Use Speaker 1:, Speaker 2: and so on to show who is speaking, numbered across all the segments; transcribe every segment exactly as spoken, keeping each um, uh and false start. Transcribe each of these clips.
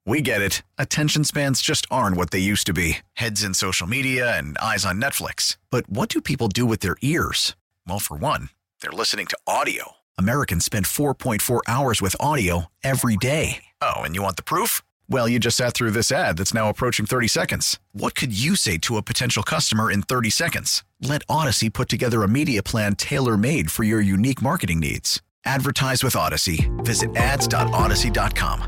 Speaker 1: We get it. Attention spans just aren't what they used to be. Heads in social media and eyes on Netflix. But what do people do with their ears? Well, for one, they're listening to audio. Americans spend four point four hours with audio every day. Oh, and you want the proof? Well, you just sat through this ad that's now approaching thirty seconds. What could you say to a potential customer in thirty seconds? Let Odyssey put together a media plan tailor-made for your unique marketing needs. Advertise with Odyssey. Visit ads dot odyssey dot com.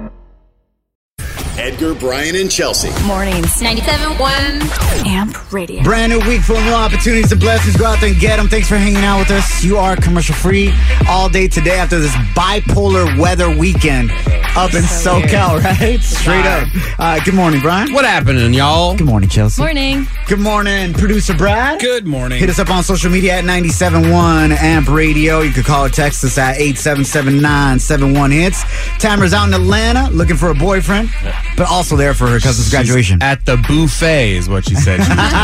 Speaker 2: Edgar, Brian, and Chelsea.
Speaker 3: Mornings. ninety-seven point one Amp Radio.
Speaker 4: Brand new week full of new opportunities and blessings. Go out there and get them. Thanks for hanging out with us. You are commercial free all day today after this bipolar weather weekend up in so SoCal, right? Straight up. Uh, good morning, Brian.
Speaker 5: What happening, y'all?
Speaker 4: Good morning, Chelsea.
Speaker 3: Morning.
Speaker 4: Good morning, producer Brad.
Speaker 5: Good morning.
Speaker 4: Hit us up on social media at ninety-seven point one Amp Radio. You can call or text us at eight seven seven nine seven one hits. Tamara's out in Atlanta looking for a boyfriend, but also there for her cousin's graduation.
Speaker 5: At the buffet is what she said.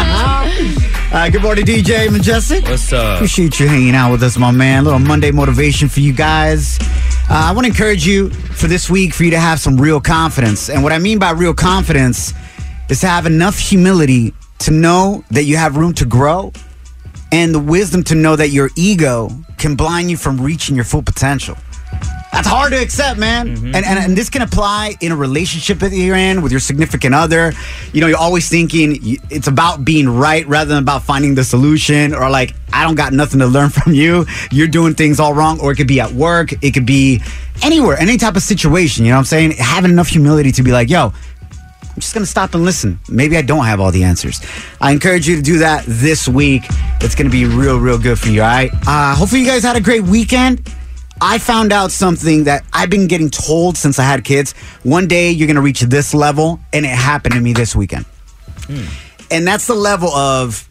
Speaker 4: uh, good morning, D J Majestic.
Speaker 5: What's up?
Speaker 4: Appreciate you hanging out with us, my man. A little Monday motivation for you guys. Uh, I want to encourage you for this week for you to have some real confidence. And what I mean by real confidence is to have enough humility to know that you have room to grow and the wisdom to know that your ego can blind you from reaching your full potential. That's hard to accept, man. Mm-hmm. And, and and this can apply in a relationship that you're in with your significant other. You know, you're always thinking it's about being right rather than about finding the solution, or like, I don't got nothing to learn from you. You're doing things all wrong. Or it could be at work. It could be anywhere, any type of situation. You know what I'm saying? Having enough humility to be like, yo, I'm just going to stop and listen. Maybe I don't have all the answers. I encourage you to do that this week. It's going to be real, real good for you, all right? Uh, hopefully you guys had a great weekend. I found out something that I've been getting told since I had kids. One day you're going to reach this level, and it happened to me this weekend. Hmm. And that's the level of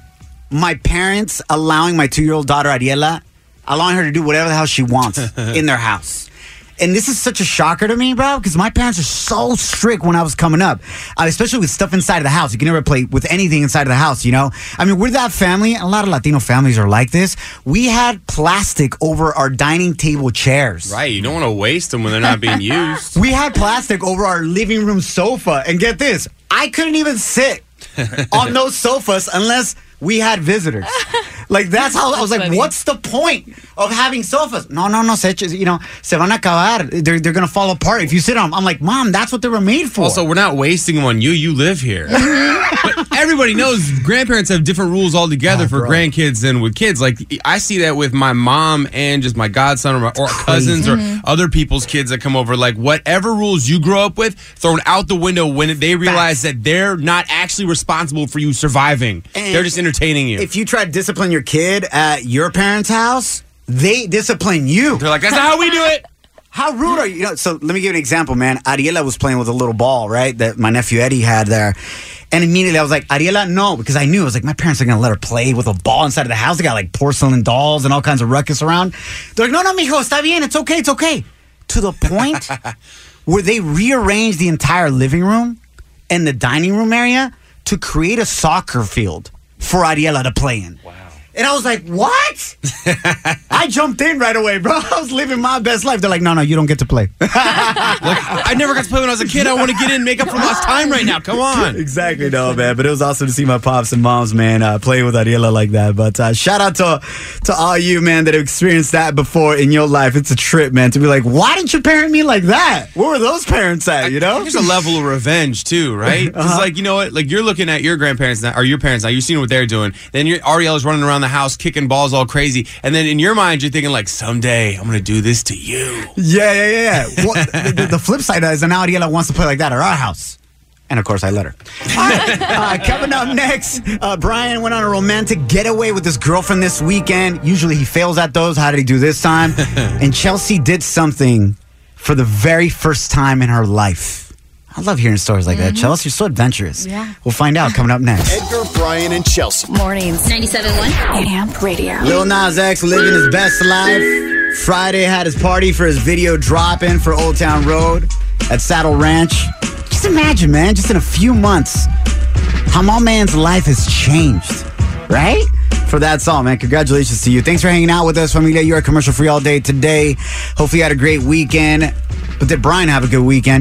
Speaker 4: my parents allowing my two-year-old daughter, Ariela, allowing her to do whatever the hell she wants in their house. And this is such a shocker to me, bro, because my parents are so strict when I was coming up, uh, especially with stuff inside of the house. You can never play with anything inside of the house, you know? I mean, we're that family. A lot of Latino families are like this. We had plastic over our dining table chairs.
Speaker 5: Right. You don't want to waste them when they're not being used.
Speaker 4: We had plastic over our living room sofa. And get this, I couldn't even sit on those sofas unless we had visitors. Like, that's how I was like, funny. What's the point of having sofas? No, no, no, se, you know, se van a acabar. They're, they're going to fall apart if you sit on them. I'm like, Mom, that's what they were made for.
Speaker 5: Also, we're not wasting them on you. You live here. But everybody knows grandparents have different rules altogether oh, for bro. grandkids than with kids. Like, I see that with my mom and just my godson or, my, or cousins mm-hmm. or other people's kids that come over. Like, whatever rules you grow up with, thrown out the window when they realize that they're not actually responsible for you surviving. And they're just entertaining you.
Speaker 4: If you try to discipline your kid at your parents' house, they discipline you.
Speaker 5: They're like, that's not how we do it.
Speaker 4: How rude are you? You know, so let me give you an example, man. Ariela was playing with a little ball, right, that my nephew Eddie had there. And immediately I was like, Ariela, no, because I knew. I was like, my parents are going to let her play with a ball inside of the house. They got like porcelain dolls and all kinds of ruckus around. They're like, no, no, mijo, está bien. It's okay. It's okay. To the point where they rearranged the entire living room and the dining room area to create a soccer field for Ariela to play in. Wow. And I was like, what? I jumped in right away, bro. I was living my best life. They're like, no, no, you don't get to play.
Speaker 5: Like, I never got to play when I was a kid. I want to get in, make up for lost time right now. Come on.
Speaker 4: Exactly, no, man. But it was awesome to see my pops and moms, man, uh, play with Ariela like that. But uh, shout out to, to all you, man, that have experienced that before in your life. It's a trip, man, to be like, why didn't you parent me like that? Where were those parents at, you know?
Speaker 5: There's a level of revenge, too, right? It's uh-huh. like, you know what? Like, you're looking at your grandparents now, or your parents now. You've seen what they're doing. Then your Ariela's running around the house kicking balls all crazy, and then in your mind you're thinking like, someday I'm gonna do this to you.
Speaker 4: Yeah, yeah, yeah. Well, the, the flip side is, and now Ariela wants to play like that at our house, and of course I let her. All right, uh, coming up next, uh, Brian went on a romantic getaway with his girlfriend this weekend. Usually he fails at those. How did he do this time? And Chelsea did something for the very first time in her life. I love hearing stories like mm-hmm. that, Chelsea. You're so adventurous.
Speaker 3: Yeah.
Speaker 4: We'll find out coming up next.
Speaker 2: Edgar, Brian, and Chelsea.
Speaker 3: Mornings. ninety-seven point one Amp Radio.
Speaker 4: Lil Nas X living his best life. Friday had his party for his video drop-in for Old Town Road at Saddle Ranch. Just imagine, man, just in a few months, how my man's life has changed, right? For that song, man. Congratulations to you. Thanks for hanging out with us. Familia, you're commercial free all day today. Hopefully you had a great weekend. But did Brian have a good weekend?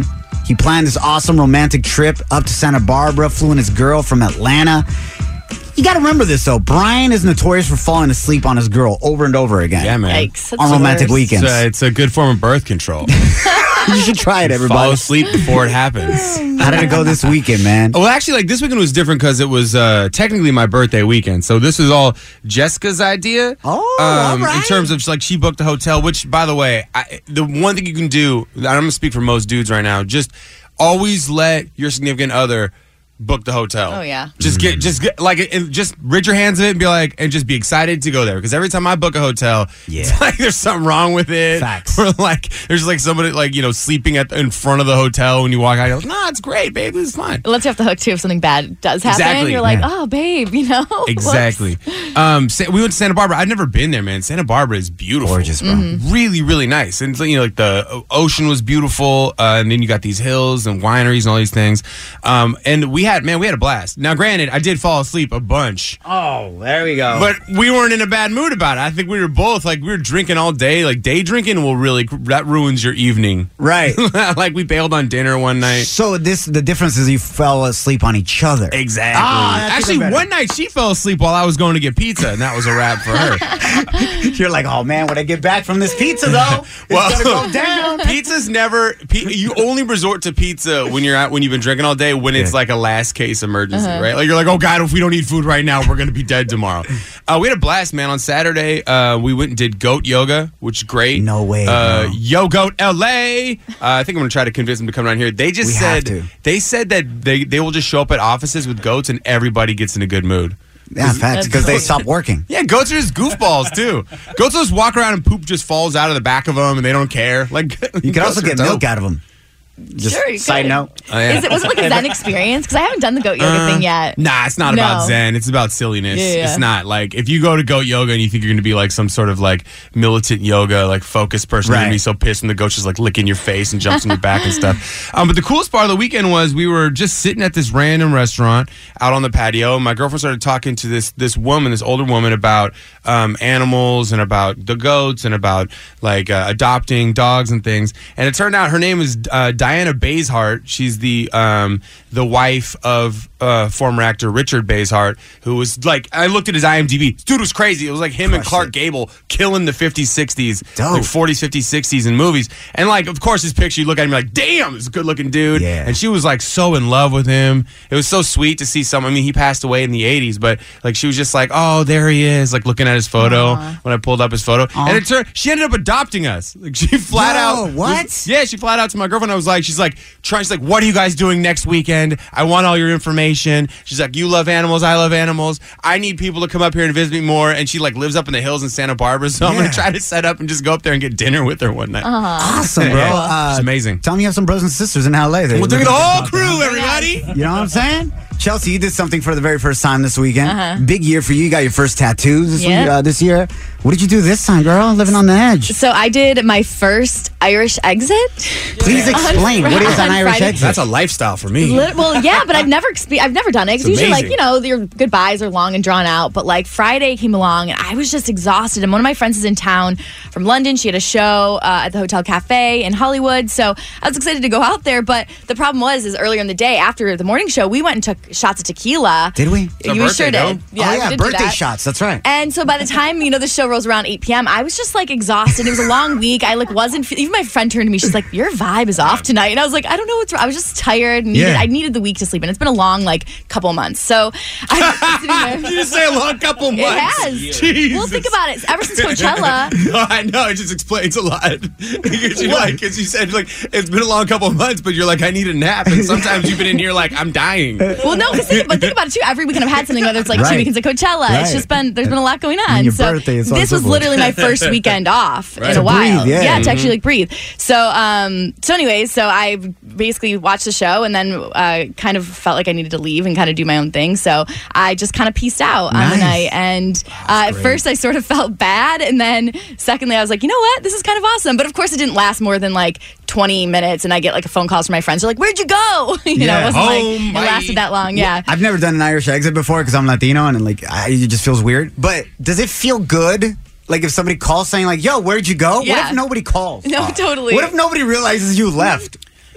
Speaker 4: He planned this awesome romantic trip up to Santa Barbara, flew in his girl from Atlanta. You got to remember this, though. Brian is notorious for falling asleep on his girl over and over again.
Speaker 5: Yeah, man.
Speaker 6: Yikes, that's
Speaker 4: on
Speaker 6: the
Speaker 4: romantic
Speaker 6: worst.
Speaker 4: weekends.
Speaker 5: It's a, it's a good form of birth control.
Speaker 4: You should try it, everybody.
Speaker 5: Fall asleep before it happens.
Speaker 4: How did it go this weekend, man?
Speaker 5: Well, actually, like this weekend was different because it was uh, technically my birthday weekend. So this was all Jessica's idea.
Speaker 4: Oh,
Speaker 5: um,
Speaker 4: all right.
Speaker 5: In terms of like she booked a hotel, which, by the way, I, the one thing you can do, I'm going to speak for most dudes right now, just always let your significant other book the hotel.
Speaker 6: Oh, yeah.
Speaker 5: Just get, just get, like, and just rid your hands of it and be like, and just be excited to go there. Because every time I book a hotel,
Speaker 4: Yeah.
Speaker 5: it's like there's something wrong with it.
Speaker 4: Facts.
Speaker 5: Or like, there's like somebody like, you know, sleeping at the, in front of the hotel when you walk out. You're like, nah, it's great, babe. This is fine.
Speaker 6: It lets you off the hook, too, if something bad does happen.
Speaker 5: Exactly.
Speaker 6: You're like,
Speaker 4: Yeah.
Speaker 6: oh, babe, you know?
Speaker 5: Exactly. um, Sa- we went to Santa Barbara. I'd never been there, man. Santa Barbara is beautiful.
Speaker 4: Gorgeous, bro.
Speaker 6: Mm-hmm.
Speaker 5: Really, really nice. And, you know, like the ocean was beautiful. Uh, and then you got these hills and wineries and all these things. Um, and we had, man, we had a blast. Now, granted, I did fall asleep a bunch.
Speaker 4: Oh, there we go.
Speaker 5: But we weren't in a bad mood about it. I think we were both, like, we were drinking all day. Like, day drinking will really, that ruins your evening.
Speaker 4: Right.
Speaker 5: Like, we bailed on dinner one night.
Speaker 4: So this the difference is you fell asleep on each other.
Speaker 5: Exactly.
Speaker 4: Ah, that's
Speaker 5: Actually,
Speaker 4: even better.
Speaker 5: one night she fell asleep while I was going to get pizza, and that was a wrap for her.
Speaker 4: You're like, oh man, when I get back from this pizza though, it's gonna go down.
Speaker 5: Pizza's never. Pi- you only resort to pizza when you're out when you've been drinking all day. When it's
Speaker 4: Yeah.
Speaker 5: like a last case emergency,
Speaker 6: Uh-huh.
Speaker 5: right? Like you're like, oh god, if we don't eat food right now, we're gonna be dead tomorrow. Uh, we had a blast, man. On Saturday, uh, we went and did goat yoga, which is great.
Speaker 4: No way,
Speaker 5: Uh,
Speaker 4: bro.
Speaker 5: Yo Goat L A. Uh, I think I'm gonna try to convince them to come down here. They just
Speaker 4: We
Speaker 5: said
Speaker 4: have to.
Speaker 5: they said that they they will just show up at offices with goats and everybody gets in a good mood.
Speaker 4: Yeah, facts, because they stopped working.
Speaker 5: Yeah, goats are just goofballs too. Goats just walk around and poop just falls out of the back of them, and they don't care. Like
Speaker 4: You could also get milk out of them. Just
Speaker 6: Sure, you
Speaker 4: side
Speaker 6: could.
Speaker 4: note.
Speaker 5: Oh, yeah.
Speaker 6: Is it, was it like a Zen experience? Because I haven't done the goat yoga thing yet.
Speaker 5: Nah, it's not
Speaker 6: No.
Speaker 5: about Zen. It's about silliness.
Speaker 6: Yeah, yeah.
Speaker 5: It's not like if you go to goat yoga and you think you're going to be like some sort of like militant yoga, like focused person, you're going
Speaker 4: Right.
Speaker 5: to be so pissed when the goat's just like licking your face and jumps in your back and stuff. Um, but the coolest part of the weekend was we were just sitting at this random restaurant out on the patio. And my girlfriend started talking to this this woman, this older woman, about um, animals and about the goats and about like uh, adopting dogs and things. And it turned out her name is uh, Diana Bazehart. She's the um, the wife of uh, former actor Richard Bazehart, who was like, I looked at his I M D B. This dude was crazy. It was like him and
Speaker 4: Crushed
Speaker 5: Clark
Speaker 4: it.
Speaker 5: Gable killing the fifties, sixties,
Speaker 4: Dope.
Speaker 5: like forties, fifties, sixties in movies. And like, of course, his picture, you look at him like, damn, this is a good looking dude.
Speaker 4: Yeah.
Speaker 5: And she was like so in love with him. It was so sweet to see someone. I mean, he passed away in the eighties, but like she was just like, oh, there he is, like looking at his photo when I pulled up his photo. And it turned, she ended up adopting us. Like she flat
Speaker 4: Yo,
Speaker 5: out.
Speaker 4: what?
Speaker 5: was- yeah, she flat out to my girlfriend. I was like, she's like, trying, she's like, what are you guys doing next weekend? I want all your information. She's like, you love animals, I love animals. I need people to come up here and visit me more. And she like lives up in the hills in Santa Barbara, so I'm
Speaker 4: Yeah.
Speaker 5: gonna try to set up and just go up there and get dinner with her one night.
Speaker 4: Awesome, bro.
Speaker 5: Yeah,
Speaker 4: Uh,
Speaker 5: it's amazing.
Speaker 4: Tell me you have some brothers and sisters in L A.
Speaker 5: We'll take the whole crew, everybody.
Speaker 4: You know what I'm saying? Chelsea, you did something for the very first time this weekend. Big year for you. You got your first tattoos this,
Speaker 6: Yeah.
Speaker 4: week, uh, this year. What did you do this time, girl? Living on the edge.
Speaker 6: So I did my first Irish exit.
Speaker 4: Please explain.
Speaker 6: On
Speaker 4: What is an
Speaker 6: Friday.
Speaker 4: Irish exit?
Speaker 5: That's a lifestyle for me.
Speaker 6: Lit- Well, yeah, but I've never expe- I've never done it. 'Cause
Speaker 5: It's
Speaker 6: usually, like,
Speaker 5: amazing.
Speaker 6: you know, your goodbyes are long and drawn out. But like Friday came along, and I was just exhausted. And one of my friends is in town from London. She had a show uh, at the Hotel Cafe in Hollywood, so I was excited to go out there. But the problem was, is earlier in the day after the morning show, we went and took shots of tequila.
Speaker 4: Did we?
Speaker 5: our
Speaker 6: You
Speaker 5: birthday,
Speaker 6: sure
Speaker 5: no?
Speaker 6: did.
Speaker 4: oh,
Speaker 6: we
Speaker 4: yeah.
Speaker 6: did do
Speaker 4: Birthday
Speaker 6: that.
Speaker 4: shots. That's right.
Speaker 6: And so by the time, you know, the show rolls around eight p.m., I was just like exhausted. It was a long week. I like wasn't, fe- even my friend turned to me. She's like, your vibe is off tonight. And I was like, I don't know what's wrong. I was just tired and needed,
Speaker 4: Yeah.
Speaker 6: I needed the week to sleep. And it's been a long, like, couple months. So I was sitting
Speaker 5: You
Speaker 6: there.
Speaker 5: just say a long couple months.
Speaker 6: It has.
Speaker 5: Jesus.
Speaker 6: Well, think about it. Ever since Coachella,
Speaker 5: No, I know. It just explains a lot. Because you're like, because you said like it's been a long couple of months, but you're like, I need a nap, and sometimes you've been in here like I'm dying.
Speaker 6: well, no, because think, but think about it too. Every weekend I've had something, whether it's like
Speaker 4: Right.
Speaker 6: two weekends at Coachella.
Speaker 4: Right.
Speaker 6: It's just been, there's been a lot going on.
Speaker 4: your
Speaker 6: so
Speaker 4: birthday is so
Speaker 6: this was
Speaker 4: simple.
Speaker 6: literally my first weekend off in
Speaker 5: Right.
Speaker 6: a
Speaker 4: To
Speaker 6: while.
Speaker 4: breathe, yeah.
Speaker 6: to actually like breathe. So, um, so anyways, so I basically watched the show and then uh, kind of felt like I needed to leave and kind of do my own thing. So I just kind of pieced out on the
Speaker 4: Nice.
Speaker 6: night. And uh, at first I sort of felt bad. And then secondly, I was like, you know what? This is kind of awesome. But of course it didn't last more than like twenty minutes. And I get like a phone calls from my friends. They're like, where'd you go? you know,
Speaker 4: Yeah.
Speaker 6: it wasn't like
Speaker 5: Home,
Speaker 6: it
Speaker 5: bye.
Speaker 6: lasted that long. Yeah.
Speaker 4: I've never done an Irish exit before because I'm Latino and like I, it just feels weird. But does it feel good? Like if somebody calls saying like, "Yo, where'd you go?"
Speaker 6: Yeah.
Speaker 4: What if nobody calls?
Speaker 6: No, totally.
Speaker 4: What if nobody realizes you left?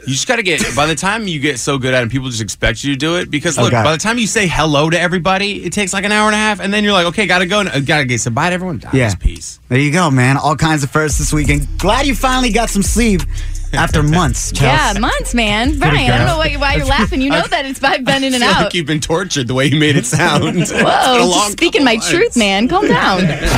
Speaker 5: You just got to get, by the time you get so good at it, people just expect you to do it. Because, look,
Speaker 4: Okay.
Speaker 5: by the time you say hello to everybody, it takes like an hour and a half. And then you're like, okay, got to go. Uh, got to get say bye to everyone. Ah,
Speaker 4: Yeah.
Speaker 5: just peace.
Speaker 4: There you go, man. All kinds of firsts this weekend. Glad you finally got some sleep after months, Chelsea.
Speaker 6: Yeah, months, man. Brian, I don't know why, why you're laughing. You know that it's by been in and
Speaker 5: I feel
Speaker 6: out.
Speaker 5: like you've been tortured the way you made it sound. It's been a
Speaker 6: Whoa,
Speaker 5: long
Speaker 6: just speaking
Speaker 5: couple
Speaker 6: my
Speaker 5: months.
Speaker 6: truth, man. Calm down.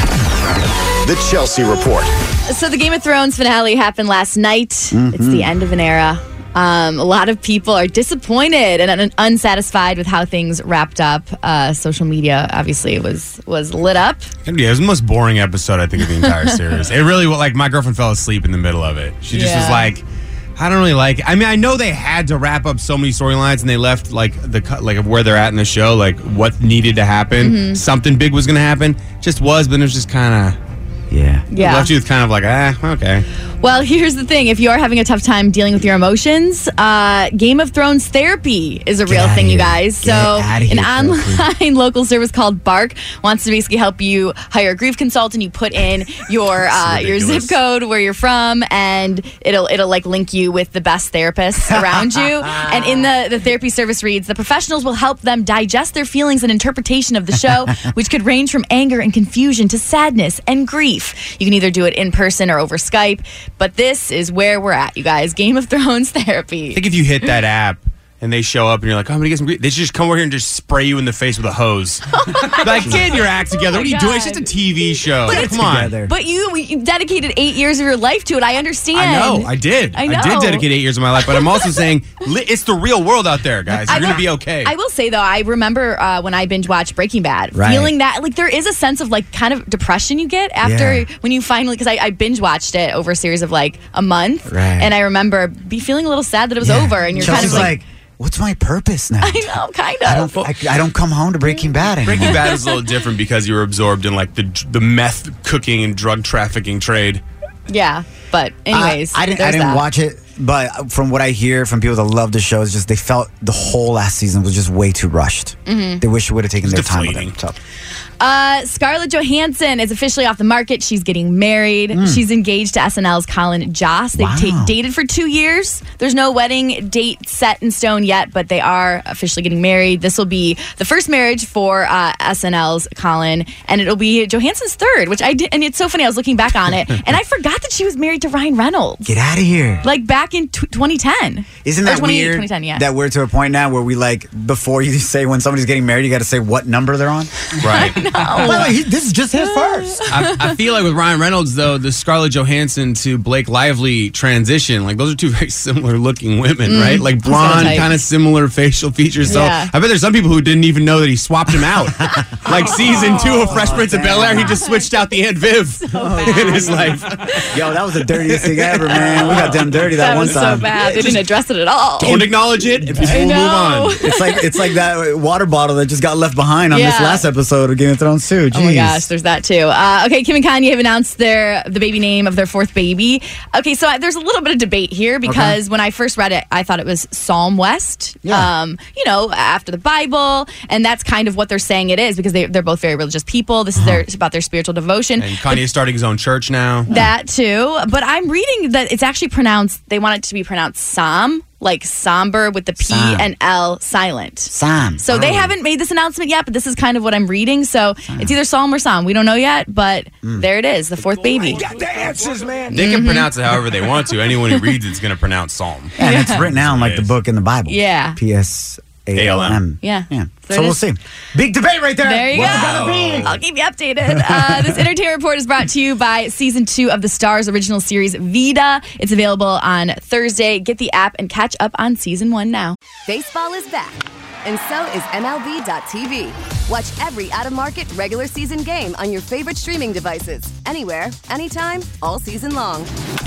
Speaker 2: The Chelsea Report.
Speaker 6: So the Game of Thrones finale happened last night.
Speaker 4: Mm-hmm.
Speaker 6: It's the end of an era. Um, a lot of people are disappointed and un- unsatisfied with how things wrapped up. Uh, social media obviously was was lit up.
Speaker 5: Yeah, it was the most boring episode, I think, of the entire series. It really, like, my girlfriend fell asleep in the middle of it. She just
Speaker 6: Yeah.
Speaker 5: was like, I don't really like it. I mean, I know they had to wrap up so many storylines and they left, like, the cut- like of where they're at in the show, like, what needed to happen.
Speaker 6: Mm-hmm.
Speaker 5: Something big was going to happen. Just was, but it was just kind of,
Speaker 4: Yeah.
Speaker 6: Yeah.
Speaker 5: left you with kind of like, ah, okay.
Speaker 6: Well, here's the thing. If you're having a tough time dealing with your emotions, uh, Game of Thrones therapy is a real
Speaker 4: outta
Speaker 6: thing, you
Speaker 4: here.
Speaker 6: guys.
Speaker 4: Get
Speaker 6: So
Speaker 4: outta
Speaker 6: an
Speaker 4: here,
Speaker 6: online local service called Bark wants to basically help you hire a grief consultant. You put in your uh, your zip
Speaker 5: ridiculous.
Speaker 6: code, where you're from, and it'll it'll like link you with the best therapists around you. And in the, the therapy service reads, the professionals will help them digest their feelings and interpretation of the show, which could range from anger and confusion to sadness and grief. You can either do it in person or over Skype, but this is where we're at, you guys. Game of Thrones therapy.
Speaker 5: I think if you hit that app and they show up and you're like, oh, I'm going to get some grief, they should just come over here and just spray you in the face with a hose. Like, get your act together.
Speaker 6: Oh
Speaker 5: What are
Speaker 6: my
Speaker 5: you doing? It's
Speaker 6: God.
Speaker 5: just a T V show.
Speaker 6: But
Speaker 5: Come
Speaker 6: it's
Speaker 5: on.
Speaker 4: together.
Speaker 6: But you, you dedicated eight years of your life to it. I understand.
Speaker 5: I know, I did.
Speaker 6: I know.
Speaker 5: did dedicate eight years of my life, but I'm also saying li- it's the real world out there, guys. You're
Speaker 6: I
Speaker 5: going to
Speaker 6: will-
Speaker 5: be okay.
Speaker 6: I will say though, I remember uh, when I binge watched Breaking Bad,
Speaker 4: Right.
Speaker 6: feeling that like there is a sense of like kind of depression you get after
Speaker 4: Yeah.
Speaker 6: when you finally, because I, I binge watched it over a series of like a month,
Speaker 4: Right.
Speaker 6: and I remember be feeling a little sad that it was
Speaker 4: Yeah.
Speaker 6: over, and you're
Speaker 4: Chelsea's
Speaker 6: kind of like,
Speaker 4: like, what's my purpose now?
Speaker 6: I know, kind
Speaker 4: I
Speaker 6: of.
Speaker 4: don't, I, I don't come home to Breaking Bad anymore.
Speaker 5: Breaking Bad is a little different because you were absorbed in like the the meth cooking and drug trafficking trade.
Speaker 6: Yeah, but anyways,
Speaker 4: I, I didn't. I
Speaker 6: there's
Speaker 4: didn't
Speaker 6: that.
Speaker 4: watch it, but from what I hear from people that love the show, it's just they felt the whole last season was just way too rushed.
Speaker 6: Mm-hmm.
Speaker 4: They wish it would have taken their
Speaker 5: It's
Speaker 4: time with
Speaker 5: deflating.
Speaker 4: it. So,
Speaker 6: Uh, Scarlett Johansson is officially off the market. She's getting married. She's engaged to S N L's Colin Jost. They've
Speaker 4: Wow.
Speaker 6: ta- dated for two years. There's no wedding date set in stone yet, but they are officially getting married. This will be the first marriage for uh, S N L's Colin, and it'll be Johansson's third, which I did. And it's so funny. I was looking back on it, and I forgot that she was married to Ryan Reynolds.
Speaker 4: get out of here.
Speaker 6: Like back in t- twenty ten.
Speaker 4: Isn't
Speaker 6: Or
Speaker 4: that
Speaker 6: twenty
Speaker 4: weird?
Speaker 6: twenty ten, yeah.
Speaker 4: That we're to a point now where we like before you say when somebody's getting married, you got to say what number they're on.
Speaker 5: Right.
Speaker 4: By the way, he- this is just his first.
Speaker 5: I, I feel like with Ryan Reynolds, though, the Scarlett Johansson to Blake Lively transition, like those are two very similar looking women, right? Like blonde,
Speaker 6: type.
Speaker 5: kind of similar facial features. So
Speaker 6: Yeah.
Speaker 5: I bet there's some people who didn't even know that he swapped him out. Like season two of Fresh Prince of Bel Air, he just switched out the Aunt Viv in his life.
Speaker 4: Yo, that was the dirtiest thing ever, man. We got done dirty that,
Speaker 6: That
Speaker 4: one
Speaker 6: was
Speaker 4: time.
Speaker 6: so bad. They didn't address it at all.
Speaker 5: Don't acknowledge it, and people
Speaker 6: I
Speaker 5: will move
Speaker 6: know.
Speaker 5: on.
Speaker 4: It's like it's like that water bottle that just got left behind on this
Speaker 6: Yeah.
Speaker 4: last episode of Game of Thrones too.
Speaker 6: Oh my
Speaker 4: Jeez.
Speaker 6: gosh, there's that too. Uh, okay, Kim and Kanye have announced their the baby name of their fourth baby. Okay, so I, there's a little bit of debate here because when I first read it, I thought it was Psalm West.
Speaker 4: Yeah.
Speaker 6: Um, you know, after the Bible, and that's kind of what they're saying it is because they they're both very religious people. This is their it's about their spiritual devotion.
Speaker 5: And Kanye's starting his own church now.
Speaker 6: That too, but I'm reading that it's actually pronounced. They want it to be pronounced Psalm, like somber with the P
Speaker 4: Psalm.
Speaker 6: and L silent.
Speaker 4: Sam.
Speaker 6: So they haven't made this announcement yet, but this is kind of what I'm reading. So it's either Psalm or Psalm. We don't know yet, but there it is, the fourth baby.
Speaker 5: They
Speaker 6: Mm-hmm.
Speaker 5: can pronounce it however they want to. Anyone who reads it's going to pronounce Psalm.
Speaker 4: And it's written down like the
Speaker 5: is.
Speaker 4: book in the Bible.
Speaker 6: Yeah.
Speaker 4: P S A L M.
Speaker 6: Yeah.
Speaker 4: Yeah.
Speaker 6: So
Speaker 4: So
Speaker 6: it
Speaker 4: we'll
Speaker 6: is-
Speaker 4: see. Big debate right there.
Speaker 6: There you
Speaker 4: What's it
Speaker 6: go.
Speaker 4: gonna be?
Speaker 6: I'll keep you updated. Uh, this entertainment report is brought to you by season two of the Starz original series Vida. It's available on Thursday. Get the app and catch up on season one now.
Speaker 7: Baseball is back, and so is M L B dot T V. Watch every out-of-market regular season game on your favorite streaming devices, anywhere, anytime, all season long.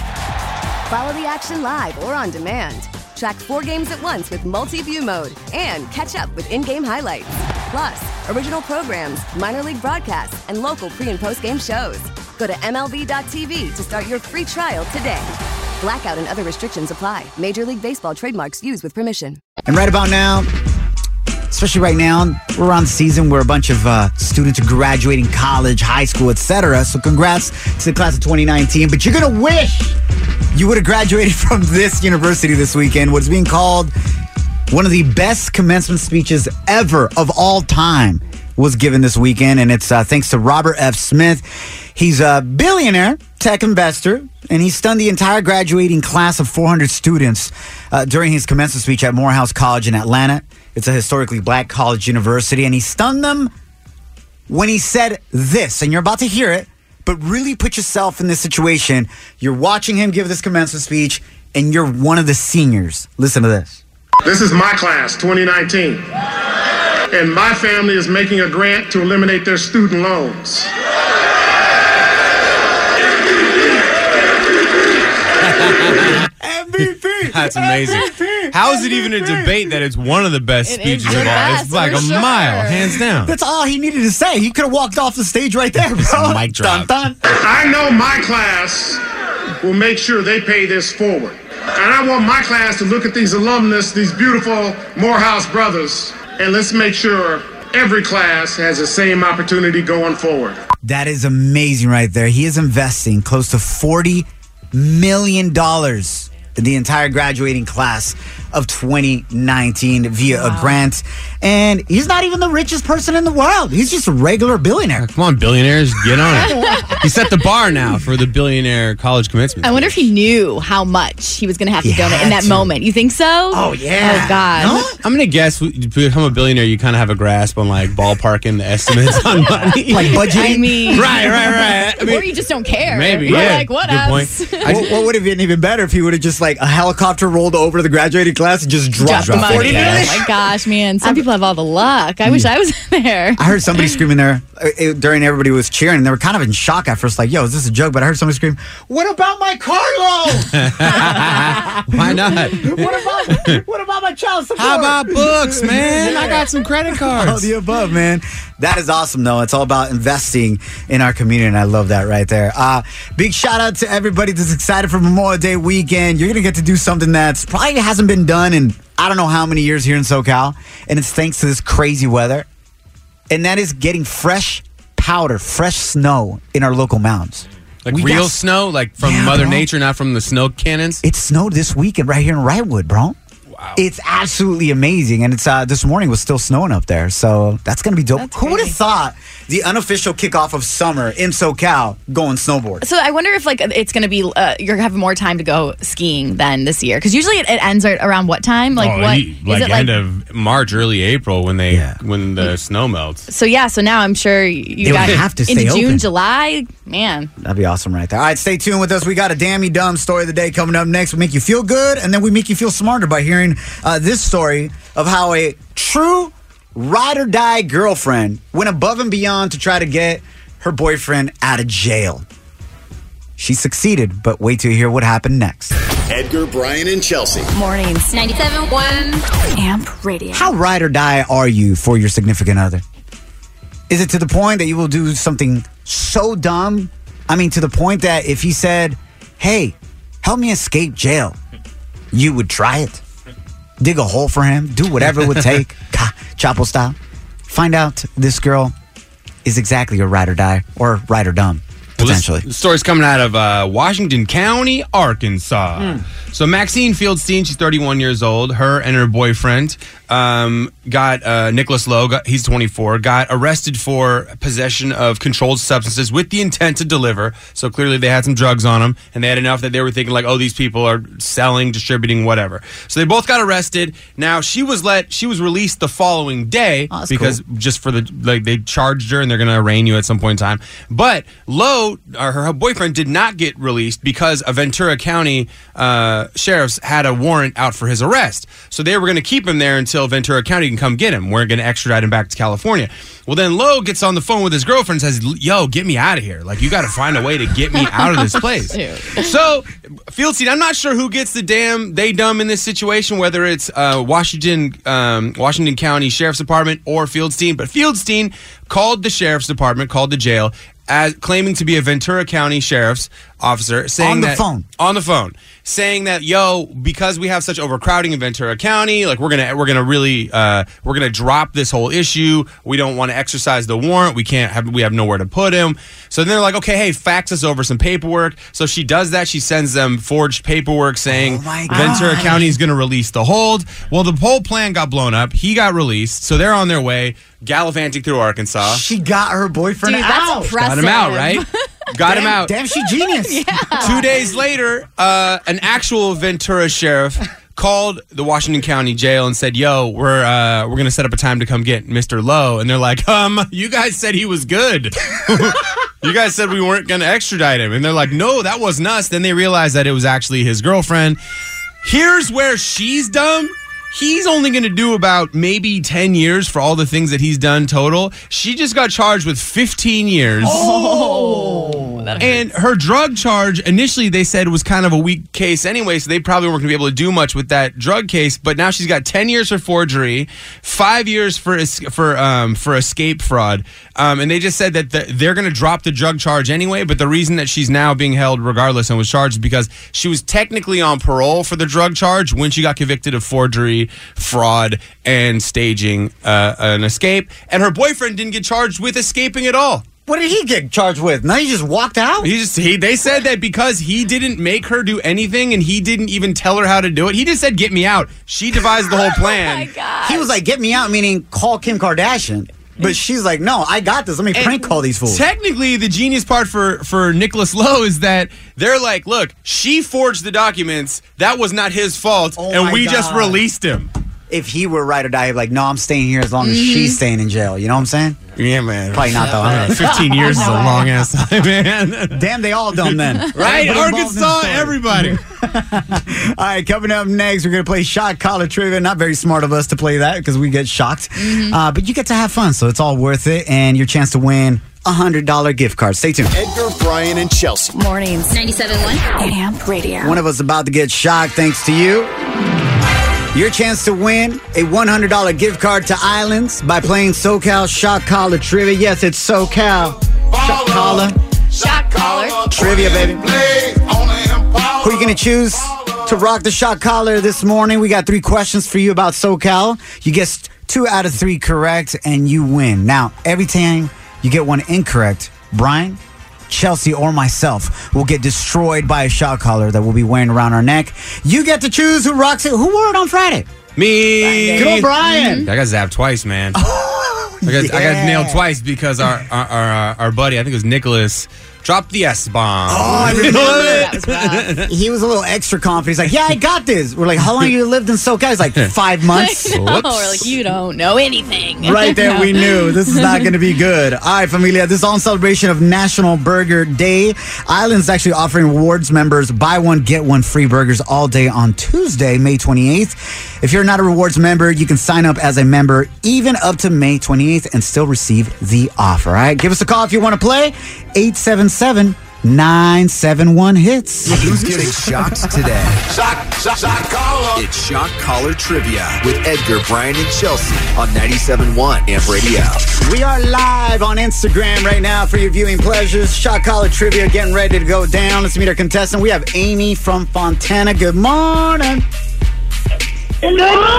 Speaker 7: Follow the action live or on demand. Track four games at once with multi-view mode and catch up with in-game highlights. Plus, original programs, minor league broadcasts, and local pre- and post-game shows. Go to M L B dot T V to start your free trial today. Blackout and other restrictions apply. Major League Baseball trademarks used with permission.
Speaker 4: And right about now, especially right now, we're on the season where a bunch of uh, students are graduating college, high school, et cetera. So congrats to the class of twenty nineteen. But you're going to wish you would have graduated from this university this weekend. What's being called one of the best commencement speeches ever of all time was given this weekend, and it's uh, thanks to Robert F. Smith. He's a billionaire tech investor, and he stunned the entire graduating class of four hundred students uh, during his commencement speech at Morehouse College in Atlanta. It's a historically black college university, and he stunned them when he said this, and you're about to hear it, but really put yourself in this situation. You're watching him give this commencement speech, and you're one of the seniors. Listen to this.
Speaker 8: This is my class, twenty nineteen. And my family is making a grant to eliminate their student loans.
Speaker 4: M V P!
Speaker 5: That's amazing.
Speaker 4: M V P!
Speaker 5: How is it even a debate that it's one of the best
Speaker 6: It
Speaker 5: speeches
Speaker 6: is the
Speaker 5: of all?
Speaker 6: best,
Speaker 5: It's like
Speaker 6: for
Speaker 5: a
Speaker 6: sure.
Speaker 5: mile, hands down.
Speaker 4: That's all he needed to say. He could have walked off the stage right there, bro.
Speaker 5: Mic drop.
Speaker 4: Dun, dun.
Speaker 8: I know my class will make sure they pay this forward. And I want my class to look at these alumnus, these beautiful Morehouse brothers, and let's make sure every class has the same opportunity going forward.
Speaker 4: That is amazing right there. He is investing close to forty million dollars in the entire graduating class of twenty nineteen via
Speaker 6: Wow.
Speaker 4: a grant. And he's not even the richest person in the world. He's just a regular billionaire.
Speaker 5: Come on, billionaires, get on it. He set the bar now for the billionaire college commencement.
Speaker 6: I wonder if he knew how much he was going to have to
Speaker 4: He
Speaker 6: donate in
Speaker 4: had
Speaker 6: that
Speaker 4: to.
Speaker 6: moment. You think so?
Speaker 4: Oh, yeah.
Speaker 6: Oh, God.
Speaker 4: No?
Speaker 5: I'm going to guess to become a billionaire, you kind of have a grasp on like ballparking the estimates on money.
Speaker 4: Like budgeting?
Speaker 6: I mean,
Speaker 5: right, right, right. I mean,
Speaker 6: or you just don't care.
Speaker 5: maybe,
Speaker 6: You're
Speaker 5: yeah.
Speaker 6: like, what
Speaker 5: Good
Speaker 6: else?
Speaker 5: point. I
Speaker 4: What, what would have been even better if he would have just like a helicopter rolled over the graduating class and just dropped
Speaker 6: Drop the
Speaker 4: the forty
Speaker 6: money.
Speaker 4: million?
Speaker 6: Oh my gosh, man. Some people have all the luck. I wish I was there.
Speaker 4: I heard somebody screaming there uh, it- during everybody was cheering, and they were kind of in shock at first, like, yo, is this a joke? But I heard somebody scream, what about my car loan?
Speaker 5: Why not?
Speaker 4: what about what about my child support?
Speaker 5: How about books, man? I got some credit
Speaker 4: All
Speaker 5: cards.
Speaker 4: the above, man. That is awesome, though. It's all about investing in our community, and I love that right there. Uh, big shout out to everybody that's excited for Memorial Day weekend. You're going to get to do something that's probably hasn't been done in I don't know how many years here in SoCal, and it's thanks to this crazy weather, and that is getting fresh powder, fresh snow in our local mountains.
Speaker 5: Like
Speaker 4: We
Speaker 5: real
Speaker 4: got-
Speaker 5: snow, like from
Speaker 4: Yeah,
Speaker 5: Mother
Speaker 4: bro.
Speaker 5: Nature, not from the snow cannons.
Speaker 4: It snowed this weekend right here in Wrightwood, bro.
Speaker 5: Wow.
Speaker 4: It's absolutely amazing, and it's uh, this morning was still snowing up there, so that's gonna be dope.
Speaker 6: That's
Speaker 4: Who would have
Speaker 6: crazy.
Speaker 4: thought the unofficial kickoff of summer in SoCal going snowboard?
Speaker 6: So I wonder if like it's going to be uh, you're having more time to go skiing than this year because usually it, it ends at around what time? Like
Speaker 5: Oh,
Speaker 6: what
Speaker 5: he-
Speaker 6: is
Speaker 5: like
Speaker 6: it like?
Speaker 5: end of March, early April when they
Speaker 4: Yeah.
Speaker 5: when the snow melts.
Speaker 6: So yeah, so now I'm sure you
Speaker 4: They
Speaker 6: got
Speaker 4: would have to
Speaker 6: into
Speaker 4: stay
Speaker 6: June,
Speaker 4: open.
Speaker 6: July. Man,
Speaker 4: That'd be awesome right there. All right, stay tuned with us. We got a damn dumb story of the day coming up next. We make you feel good, and then we make you feel smarter by hearing uh, this story of how a true ride or die girlfriend went above and beyond to try to get her boyfriend out of jail. She succeeded, but wait till you hear what happened next.
Speaker 2: Edgar, Brian, and Chelsea.
Speaker 3: Mornings. ninety-seven point one Amp Radio.
Speaker 4: How ride or die are you for your significant other? Is it to the point that you will do something so dumb? I mean, to the point that if he said, hey, help me escape jail, you would try it? Dig a hole for him, do whatever it would take, Ka- Chapo style. Find out this girl is exactly a ride or die or ride or dumb,
Speaker 5: Well, this-
Speaker 4: potentially.
Speaker 5: the story's coming out of uh, Washington County, Arkansas. So Maxine Fieldstein, she's thirty-one years old. Her and her boyfriend um, got uh, Nicholas Lowe. Got, he's twenty-four. Got arrested for possession of controlled substances with the intent to deliver. So clearly they had some drugs on them, and they had enough that they were thinking like, oh, these people are selling, distributing, whatever. So they both got arrested. Now she was let. She was released the following day
Speaker 4: Oh, that's
Speaker 5: because
Speaker 4: cool.
Speaker 5: just for the like they charged her and they're going to arraign you at some point in time. But Lowe, or her boyfriend, did not get released because a Ventura County uh, sheriffs had a warrant out for his arrest. So they were going to keep him there until Ventura County can come get him. We're going to extradite him back to California. Well, then Lowe gets on the phone with his girlfriend and says, yo, get me out of here. Like, you got to find a way to get me out of this place. So, Fieldstein, I'm not sure who gets the damn they dumb in this situation, whether it's uh, Washington um, Washington County Sheriff's Department or Fieldstein. But Fieldstein called the Sheriff's Department, called the jail, as claiming to be a Ventura County sheriff's officer saying
Speaker 4: On the
Speaker 5: that,
Speaker 4: phone.
Speaker 5: on the phone, saying that, yo, because we have such overcrowding in Ventura County, like we're gonna we're gonna really uh, we're gonna drop this whole issue. We don't want to exercise the warrant. We can't have we have nowhere to put him. So then they're like, okay, hey, fax us over some paperwork. So she does that. She sends them forged paperwork saying
Speaker 4: Oh my
Speaker 5: Ventura
Speaker 4: God.
Speaker 5: County is gonna release the hold. Well, the whole plan got blown up. He got released, so they're on their way, gallivanting through Arkansas.
Speaker 4: She got her boyfriend
Speaker 6: Dude,
Speaker 4: out.
Speaker 6: that's impressive.
Speaker 5: Got him out, right? Got him
Speaker 4: Damn-
Speaker 5: out.
Speaker 4: Damn, she genius.
Speaker 5: Two days later, uh, an actual Ventura sheriff called the Washington County Jail and said, "Yo, we're uh, we're gonna set up a time to come get Mister Lowe." And they're like, "Um, you guys said he was good. You guys said we weren't gonna extradite him." And they're like, "No, that wasn't us." Then they realized that it was actually his girlfriend. Here's where she's dumb. He's only going to do about maybe ten years for all the things that he's done total. She just got charged with fifteen years.
Speaker 6: Oh, that
Speaker 5: And her drug charge, initially they said was kind of a weak case anyway, so they probably weren't going to be able to do much with that drug case. But now she's got ten years for forgery, five years for es- for um, for escape fraud. Um, and they just said that the, they're going to drop the drug charge anyway, but the reason that she's now being held regardless and was charged is because she was technically on parole for the drug charge when she got convicted of forgery, fraud, and staging uh, an escape. And her boyfriend didn't get charged with escaping at all.
Speaker 4: What did he get charged with? Now he just walked out?
Speaker 5: He just he they said that because he didn't make her do anything and he didn't even tell her how to do it. He just said, "Get me out." She devised the whole plan.
Speaker 6: Oh my God.
Speaker 4: He was like, "Get me out," meaning call Kim Kardashian. But she's like, "No, I got this. Let me
Speaker 5: And
Speaker 4: prank call these fools."
Speaker 5: Technically, the genius part for, for Nicholas Lowe is that they're like, look, she forged the documents. That was not his fault.
Speaker 4: Oh
Speaker 5: and
Speaker 4: my
Speaker 5: we just
Speaker 4: God.
Speaker 5: released him.
Speaker 4: If he were ride or die, he'd be like, "No, I'm staying here as long as she's staying in jail." You know what I'm saying?
Speaker 5: Yeah, man.
Speaker 4: Probably not though.
Speaker 5: Uh, fifteen years is a long ass time, man.
Speaker 4: Damn, they all dumb then.
Speaker 5: Right?
Speaker 4: Everybody involved in the
Speaker 5: Arkansas,
Speaker 4: story.
Speaker 5: everybody.
Speaker 4: All right, coming up next, we're going to play Shot Collar Trivia. Not very smart of us to play that because we get shocked. Uh, but you get to have fun, so it's all worth it. And your chance to win a one hundred dollars gift card. Stay tuned.
Speaker 2: Edgar, Brian, and Chelsea.
Speaker 3: Mornings. ninety-seven point one Amp Radio.
Speaker 4: One of us about to get shocked thanks to you. Your chance to win a one hundred dollars gift card to Islands by playing SoCal Shot Collar Trivia. Yes, it's SoCal Shot Collar
Speaker 6: Shot collar.
Speaker 4: Trivia, baby. Who are you going to choose to rock the shot collar this morning? We got three questions for you about SoCal. You guessed two out of three correct, and you win. Now, every time you get one incorrect, Brian, Chelsea, or myself will get destroyed by a shot collar that we'll be wearing around our neck. You get to choose who rocks it. Who wore it on Friday?
Speaker 5: Me.
Speaker 4: Good old Brian.
Speaker 5: I got zapped twice, man. I, got, I got
Speaker 4: Yeah.
Speaker 5: nailed twice because our our, our, our buddy, I think it was Nicholas, dropped the S bomb.
Speaker 4: Oh, I remember
Speaker 6: That was rough.
Speaker 4: He was a little extra confident. He's like, "Yeah, I got this." We're like, "How long you lived in SoCal?" He's like, five months.
Speaker 6: No,
Speaker 5: Whoops.
Speaker 6: we're like, you don't know anything.
Speaker 4: Right there, we knew this is not going to be good. All right, familia, this is all in celebration of National Burger Day. Island's actually offering rewards members buy one, get one free burgers all day on Tuesday, May twenty-eighth. If you're not a rewards member, you can sign up as a member even up to May twenty-eighth and still receive the offer. All right, give us a call if you want to play. eight seven seven, nine seven one, hits.
Speaker 2: Who's getting shocked today? Shock, shock, shock collar. It's Shock Collar Trivia with Edgar, Brian, and Chelsea on ninety-seven point one Amp Radio.
Speaker 4: We are live on Instagram right now for your viewing pleasures. Shot Collar Trivia getting ready to go down. Let's meet our contestant. We have Amy from Fontana. Good morning.
Speaker 9: Good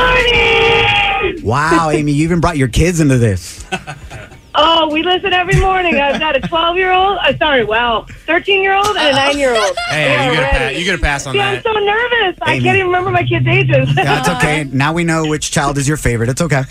Speaker 9: morning!
Speaker 4: Wow, Amy, you even brought your kids into this.
Speaker 9: Oh, we listen every morning. I've got a twelve-year-old. Uh, sorry, wow, thirteen-year-old and a nine-year-old.
Speaker 5: Hey, you gotta, pass, you gotta pass on
Speaker 9: See, I'm
Speaker 5: that.
Speaker 9: so nervous. I
Speaker 4: Amy.
Speaker 9: can't even remember my kids' ages.
Speaker 4: That's okay. Now we know which child is your favorite. It's okay.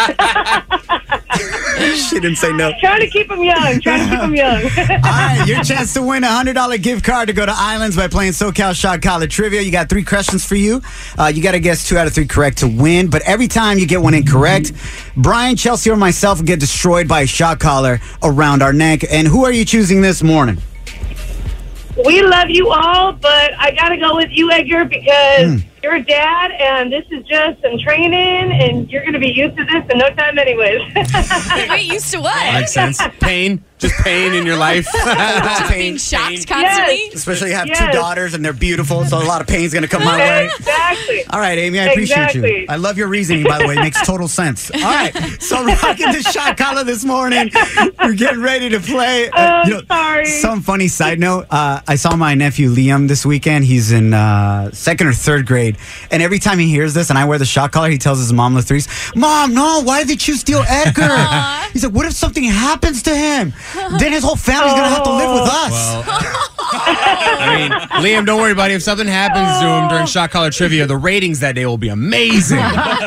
Speaker 4: She didn't say no.
Speaker 9: Trying to keep them young. Trying to keep them young.
Speaker 4: All right, your chance to win a one hundred dollars gift card to go to Islands by playing SoCal Shot Collar Trivia. You got three questions for you. Uh, you got to guess two out of three correct to win. But every time you get one incorrect, Brian, Chelsea, or myself will get destroyed by a shot collar around our neck. And who are you choosing this morning?
Speaker 9: We love you all, but I got to go with you, Edgar, because you're a dad, and this is just some training, and you're going to be used to this in no time anyways.
Speaker 6: Wait, used to what?
Speaker 5: Makes sense. Pain. Just pain in your life.
Speaker 6: Just being shocked constantly?
Speaker 9: Yes.
Speaker 4: Especially you have
Speaker 9: Yes.
Speaker 4: two daughters and they're beautiful, so a lot of pain's going to come my way.
Speaker 9: Exactly.
Speaker 4: All right, Amy, I appreciate
Speaker 9: Exactly.
Speaker 4: you. I love your reasoning, by the way. It makes total sense. All right, so rocking the shot collar this morning. We're getting ready to play. Uh,
Speaker 9: Oh,
Speaker 4: you know,
Speaker 9: sorry.
Speaker 4: Some funny side note. Uh, I saw my nephew Liam this weekend. He's in uh, second or third grade. And every time he hears this and I wear the shot collar, he tells his mom, Latrice, Mom, no, why did you steal Edgar? He's like, what if something happens to him? Then his whole family's going to have to live with us.
Speaker 5: Well, I mean, Liam, don't worry, buddy. If something happens to him during Shot Collar Trivia, the ratings that day will be amazing.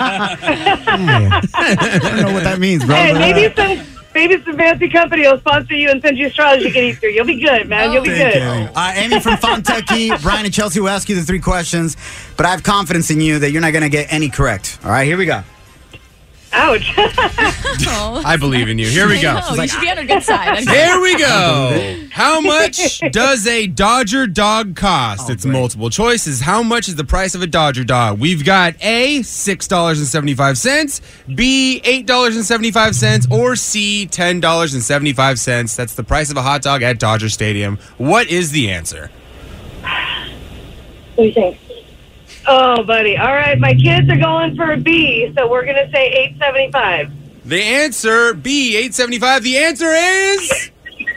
Speaker 4: I don't know what that means, bro.
Speaker 9: Hey,
Speaker 4: but,
Speaker 9: maybe
Speaker 4: uh,
Speaker 9: some maybe some fancy company will sponsor you and send you straws you can eat through. You'll be good, man. You'll be
Speaker 4: Thank
Speaker 9: good.
Speaker 4: you, Amy. Uh, Amy from Fontucky, Brian and Chelsea will ask you the three questions, but I have confidence in you that you're not going to get any correct. All right, here we go.
Speaker 9: Ouch.
Speaker 5: I believe in you. Here we go.
Speaker 6: No, you should be on our good side.
Speaker 5: Here we go. How much does a Dodger dog cost?
Speaker 4: Oh,
Speaker 5: it's
Speaker 4: great.
Speaker 5: multiple choices. How much is the price of a Dodger dog? We've got A, six dollars and seventy-five cents, B, eight dollars and seventy-five cents, or C, ten dollars and seventy-five cents. That's the price of a hot dog at Dodger Stadium. What is the answer?
Speaker 9: What do you think? Oh, buddy. All right, my kids are going for a B, so we're going to say eight seventy-five.
Speaker 5: The answer, B, eight seventy-five. The answer is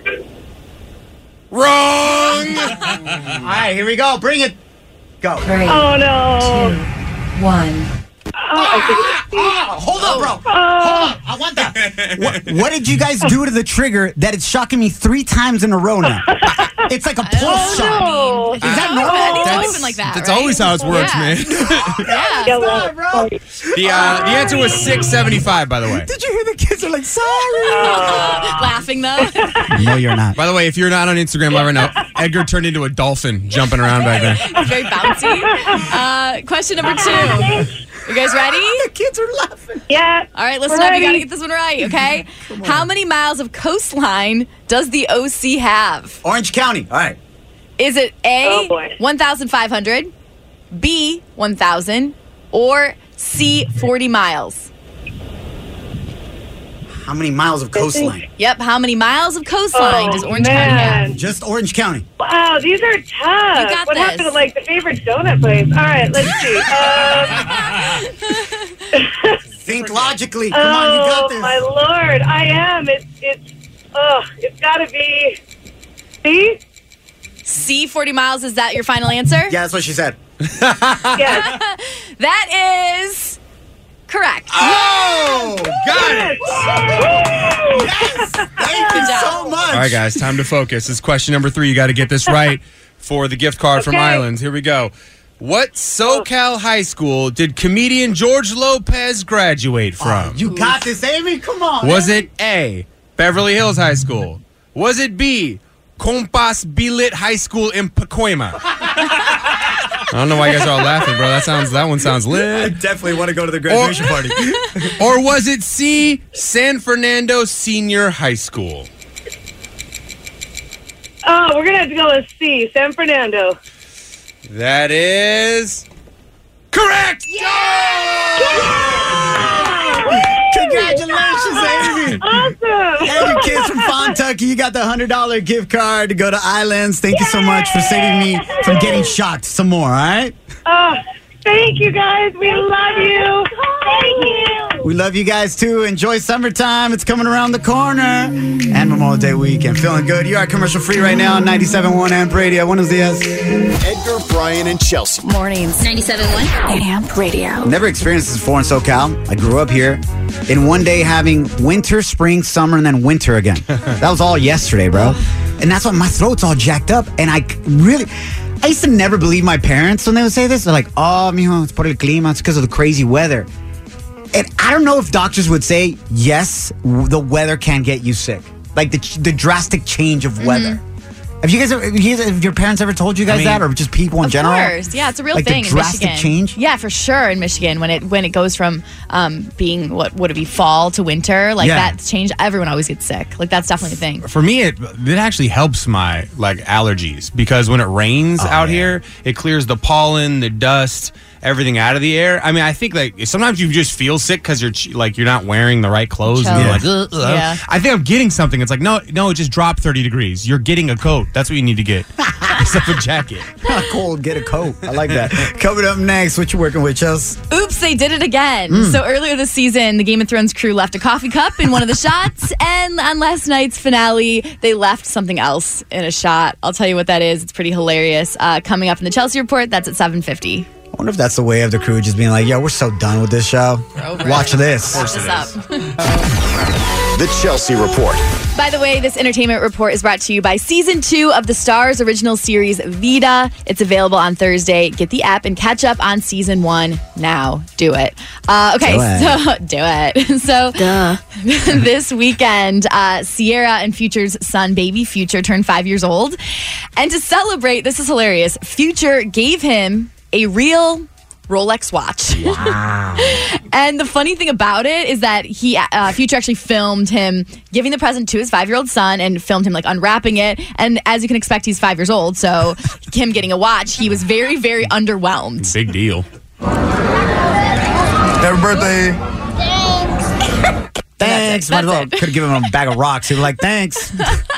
Speaker 5: wrong.
Speaker 4: All right, here we go. Bring it. Go.
Speaker 10: Three,
Speaker 9: Oh, no.
Speaker 10: two, one.
Speaker 9: Oh, I think it's B.
Speaker 4: Oh, hold on, bro. Hold
Speaker 9: Oh,
Speaker 4: on. I want that. What, what did you guys do to the trigger that it's shocking me three times in a row now? It's like a pulse
Speaker 9: oh,
Speaker 4: shock.
Speaker 9: no.
Speaker 4: Is that
Speaker 6: No,
Speaker 4: normal?
Speaker 6: it's always been like that,
Speaker 5: That's
Speaker 6: right?
Speaker 5: always how it works,
Speaker 6: Yeah.
Speaker 5: man.
Speaker 6: Yeah.
Speaker 9: Yeah, well,
Speaker 4: bro.
Speaker 5: The uh, the answer was six seventy-five, by the way.
Speaker 4: Did you hear the kids are like, sorry?
Speaker 6: Laughing though.
Speaker 4: No, you're not.
Speaker 5: By the way, if you're not on Instagram live right now, Edgar turned into a dolphin jumping around back there.
Speaker 6: Very bouncy. Uh, question number two. You guys ready?
Speaker 4: The kids are laughing.
Speaker 9: yeah.
Speaker 6: All right, listen
Speaker 9: We're
Speaker 6: up. You got to
Speaker 9: ready.
Speaker 6: get this one right, okay? How many miles of coastline does the O C have?
Speaker 4: Orange County. All right.
Speaker 6: Is it
Speaker 9: Oh,
Speaker 6: A,
Speaker 9: boy.
Speaker 6: one thousand five hundred, B, one thousand, or C, forty miles?
Speaker 4: How many miles of coastline?
Speaker 6: Yep, how many miles of coastline
Speaker 9: Oh,
Speaker 6: does Orange County
Speaker 9: man.
Speaker 6: have?
Speaker 4: Just Orange County.
Speaker 9: Wow, these are tough.
Speaker 6: You got
Speaker 9: what
Speaker 6: this.
Speaker 9: happened to, like, the favorite donut place? All right, let's see. Um,
Speaker 4: Think logically. Come
Speaker 9: oh,
Speaker 4: on, you got this.
Speaker 9: my Lord. I am. It's, it's, oh, it's got to be C?
Speaker 6: C, forty miles, is that your final answer?
Speaker 4: Yeah, that's what she said.
Speaker 9: Yes.
Speaker 6: That is correct.
Speaker 5: Oh, got it.
Speaker 4: Yes! Thank you so much.
Speaker 5: All right, guys, time to focus. This is question number three. You got to get this right for the gift card from
Speaker 9: Okay.
Speaker 5: Islands. Here we go. What SoCal high school did comedian George Lopez graduate from?
Speaker 4: You got this, Amy. Come on.
Speaker 5: Was it A, Beverly Hills High School? Was it B, Compas Bilit High School in Pacoima? I don't know why you guys are all laughing, bro. That sounds that one sounds
Speaker 4: I
Speaker 5: lit.
Speaker 4: definitely want to go to the graduation party.
Speaker 5: Or was it C, San Fernando Senior High School?
Speaker 9: Oh, we're going to have to go with C, San Fernando.
Speaker 5: That is correct.
Speaker 4: Congratulations, Amy.
Speaker 9: Awesome.
Speaker 4: And your kids from Fontucky, you got the one hundred dollars gift card to go to Islands. Thank you so much for saving me from getting shocked some more, all right?
Speaker 9: Oh, thank you, guys. We love you. Thank you.
Speaker 4: We love you guys, too. Enjoy summertime. It's coming around the corner. And Memorial Day weekend. Feeling good. You are commercial free right now on ninety-seven point one Amp Radio. Buenos dias.
Speaker 2: Edgar, Brian, and Chelsea.
Speaker 3: Mornings. ninety-seven point one
Speaker 10: Amp Radio.
Speaker 4: Never experienced this before in SoCal. I grew up here. In one day having winter, spring, summer, and then winter again. That was all yesterday, bro. And that's why my throat's all jacked up. And I really... I used to never believe my parents when they would say this. They're like, oh, mijo, it's por el clima. It's because of the crazy weather. And I don't know if doctors would say, yes, w- the weather can get you sick. Like the ch- the drastic change of weather. Have you guys, ever, have you guys- have your parents ever told you guys
Speaker 5: I mean,
Speaker 4: that, or just people in
Speaker 6: Of
Speaker 4: general?
Speaker 6: course, yeah, it's a real
Speaker 4: Like the
Speaker 6: thing in
Speaker 4: drastic
Speaker 6: Michigan.
Speaker 4: change?
Speaker 6: Yeah, for sure in Michigan when it when it goes from um, being what would it be fall to winter, like
Speaker 5: Yeah.
Speaker 6: that change. Everyone always gets sick. Like that's definitely a thing.
Speaker 5: For me, it it actually helps my like allergies because when it rains
Speaker 4: Oh,
Speaker 5: out
Speaker 4: yeah.
Speaker 5: here, it clears the pollen, the dust, everything out of the air. I mean, I think like sometimes you just feel sick because you're ch- like you're not wearing the right clothes. And you're like, ugh, ugh.
Speaker 6: Yeah.
Speaker 5: I think I'm getting something. It's like, no, no, it just dropped thirty degrees. You're getting a coat. That's what you need to get. Except a jacket.
Speaker 4: Cold, get a coat. I like that. Coming up next, what you working with, Chels?
Speaker 6: Oops, they did it again.
Speaker 4: Mm.
Speaker 6: So earlier this season, the Game of Thrones crew left a coffee cup in one of the shots, and on last night's finale, they left something else in a shot. I'll tell you what that is. It's pretty hilarious. Uh, coming up in the Chelsea Report, that's at seven fifty.
Speaker 4: I wonder if that's the way of the crew just being like, yo, we're so done with this show.
Speaker 6: Over
Speaker 4: Watch
Speaker 6: it.
Speaker 4: this.
Speaker 6: Watch this up.
Speaker 2: The Chelsea Report.
Speaker 6: By the way, this entertainment report is brought to you by Season two of the Starz original series Vida. It's available on Thursday. Get the app and catch up on Season one now. Do it. Uh, okay,
Speaker 4: Do it.
Speaker 6: so do it. So this weekend, uh, Sierra and Future's son, baby Future, turned five years old. And to celebrate, this is hilarious, Future gave him a real Rolex watch.
Speaker 4: Wow.
Speaker 6: And the funny thing about it is that he, uh, Future actually filmed him giving the present to his five-year-old son and filmed him like unwrapping it. And as you can expect, he's five years old. So him getting a watch, he was very, very underwhelmed.
Speaker 5: Big deal.
Speaker 10: Happy birthday.
Speaker 4: Thanks. Might as well could have given him a bag of rocks. He was like, thanks.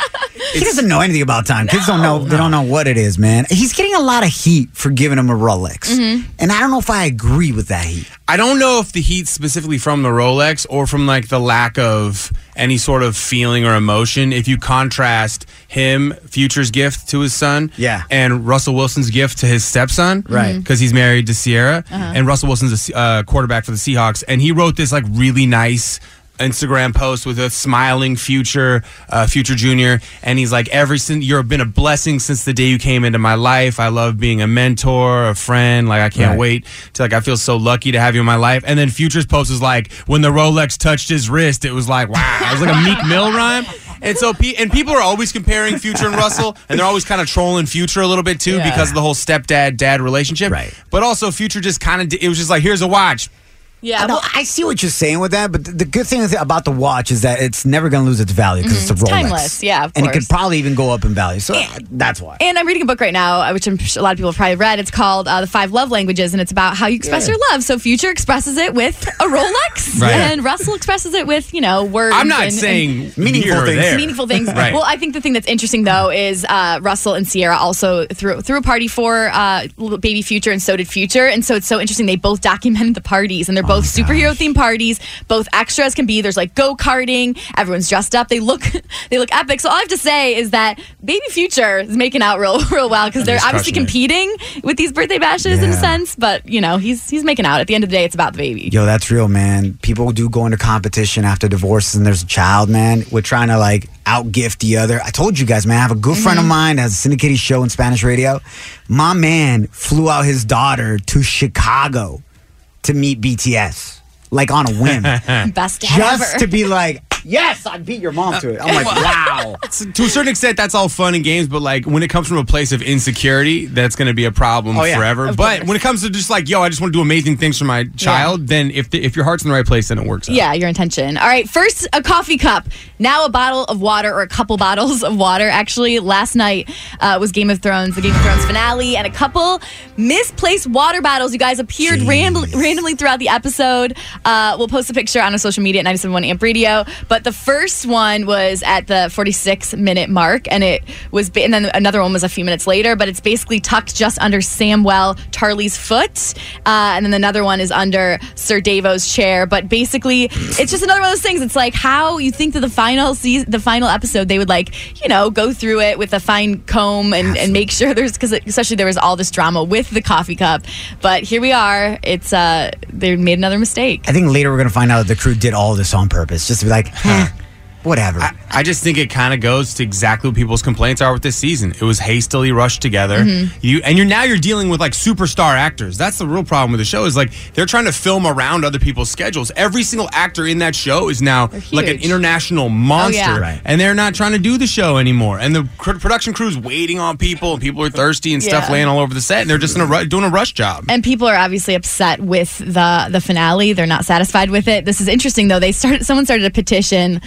Speaker 4: He doesn't know anything about time. Kids don't know. They don't know what it is, man. He's getting a lot of heat for giving him a Rolex.
Speaker 6: Mm-hmm.
Speaker 4: And I don't know if I agree with that heat.
Speaker 5: I don't know if the heat's specifically from the Rolex or from like the lack of any sort of feeling or emotion. If you contrast him, Future's gift to his son,
Speaker 4: yeah,
Speaker 5: and Russell Wilson's gift to his stepson,
Speaker 4: right?
Speaker 5: Because he's married to Sierra,
Speaker 6: Uh-huh.
Speaker 5: and Russell Wilson's a uh, quarterback for the Seahawks, and he wrote this like really nice Instagram post with a smiling Future, uh, Future Junior, and he's like, "Every since you've been a blessing since the day you came into my life. I love being a mentor, a friend. Like I can't
Speaker 4: Right.
Speaker 5: wait to like I feel so lucky to have you in my life." And then Future's post was like, "When the Rolex touched his wrist, it was like wow." It was like a Meek Mill rhyme. And so, pe- and people are always comparing Future and Russell, and they're always kind of trolling Future a little bit too
Speaker 6: Yeah.
Speaker 5: because of the whole stepdad dad relationship.
Speaker 4: Right.
Speaker 5: But also, Future just kind of it was just like, "Here's a watch."
Speaker 6: Yeah,
Speaker 4: I, know,
Speaker 6: well,
Speaker 4: I see what you're saying with that, but the, the good thing about the watch is that it's never going to lose its value because
Speaker 6: Mhm,
Speaker 4: it's a
Speaker 6: it's
Speaker 4: Rolex.
Speaker 6: timeless, yeah, of
Speaker 4: and it
Speaker 6: course.
Speaker 4: could probably even go up in value. So uh, that's why.
Speaker 6: and I'm reading a book right now, uh, which I'm sure a lot of people have probably read. It's called uh, The Five Love Languages, and it's about how you express
Speaker 4: Yeah.
Speaker 6: your love. So Future expresses it with a Rolex,
Speaker 5: Right.
Speaker 6: and Russell expresses it with, you know, words.
Speaker 5: I'm not
Speaker 6: and,
Speaker 5: saying
Speaker 6: and
Speaker 4: Meaningful
Speaker 5: here or
Speaker 4: things.
Speaker 5: there.
Speaker 6: meaningful things.
Speaker 5: Right.
Speaker 6: Well, I think the thing that's interesting though is uh, Russell and Sierra also threw threw a party for uh, little baby Future, and so did Future. And so it's so interesting. They both documented the parties, and they're both superhero themed parties. Both extra as can be. There's like go karting. Everyone's dressed up. They look they look epic. So all I have to say is that baby Future is making out real real well because they're
Speaker 5: He's
Speaker 6: obviously
Speaker 5: crushing it.
Speaker 6: competing with these birthday bashes in a
Speaker 4: Yeah.
Speaker 6: sense. But you know he's he's making out. At the end of the day, it's about the baby.
Speaker 4: Yo, that's real, man. People do go into competition after divorces and there's a child, man. We're trying to like outgift the other. I told you guys, man, I have a good friend of mine that has a syndicated show in Spanish radio. My man flew out his daughter to Chicago to meet B T S. Like on a whim.
Speaker 6: Best dad
Speaker 4: Just
Speaker 6: ever.
Speaker 4: to be like, yes, I beat your mom to it. I'm like, wow.
Speaker 5: So, to a certain extent, that's all fun and games, but like when it comes from a place of insecurity, that's going to be a problem
Speaker 4: Oh, yeah.
Speaker 5: forever.
Speaker 6: Of
Speaker 5: But
Speaker 6: course.
Speaker 5: when it comes to just like, yo, I just want to do amazing things for my child, then if the, if your heart's in the right place, then it works out.
Speaker 6: Yeah, your intention. All right, first a coffee cup, now a bottle of water, or a couple bottles of water. Actually, last night uh, was Game of Thrones, the Game of Thrones finale, and a couple misplaced water bottles, you guys, appeared random, randomly throughout the episode. Uh, we'll post a picture on our social media at ninety-seven point one Amp Radio. But the first one was at the forty-six minute mark, and it was, ba- and then another one was a few minutes later, but it's basically tucked just under Samwell Tarly's foot, uh, and then another one is under Sir Davo's chair. But basically, it's just another one of those things. It's like how you think that the final season, the final episode, they would like, you know, go through it with a fine comb and, and make sure there's, because especially there was all this drama with the coffee cup. But here we are. It's uh, they made another mistake.
Speaker 4: I think later we're going to find out that the crew did all this on purpose. Just to be like, eh, whatever.
Speaker 5: I, I just think it kind of goes to exactly what people's complaints are with this season. It was hastily rushed together.
Speaker 6: Mm-hmm.
Speaker 5: You and you're now you're dealing with like superstar actors. That's the real problem with the show is like they're trying to film around other people's schedules. Every single actor in that show is now like an
Speaker 6: huge.
Speaker 5: international monster,
Speaker 6: yeah.
Speaker 4: Right.
Speaker 5: and they're not trying to do the show anymore. And the cr- production crew's waiting on people, and people are thirsty and stuff
Speaker 6: Yeah.
Speaker 5: laying all over the set, and they're just in a ru- doing a rush job.
Speaker 6: And people are obviously upset with the the finale. They're not satisfied with it. This is interesting though. They started. Someone started a petition uh,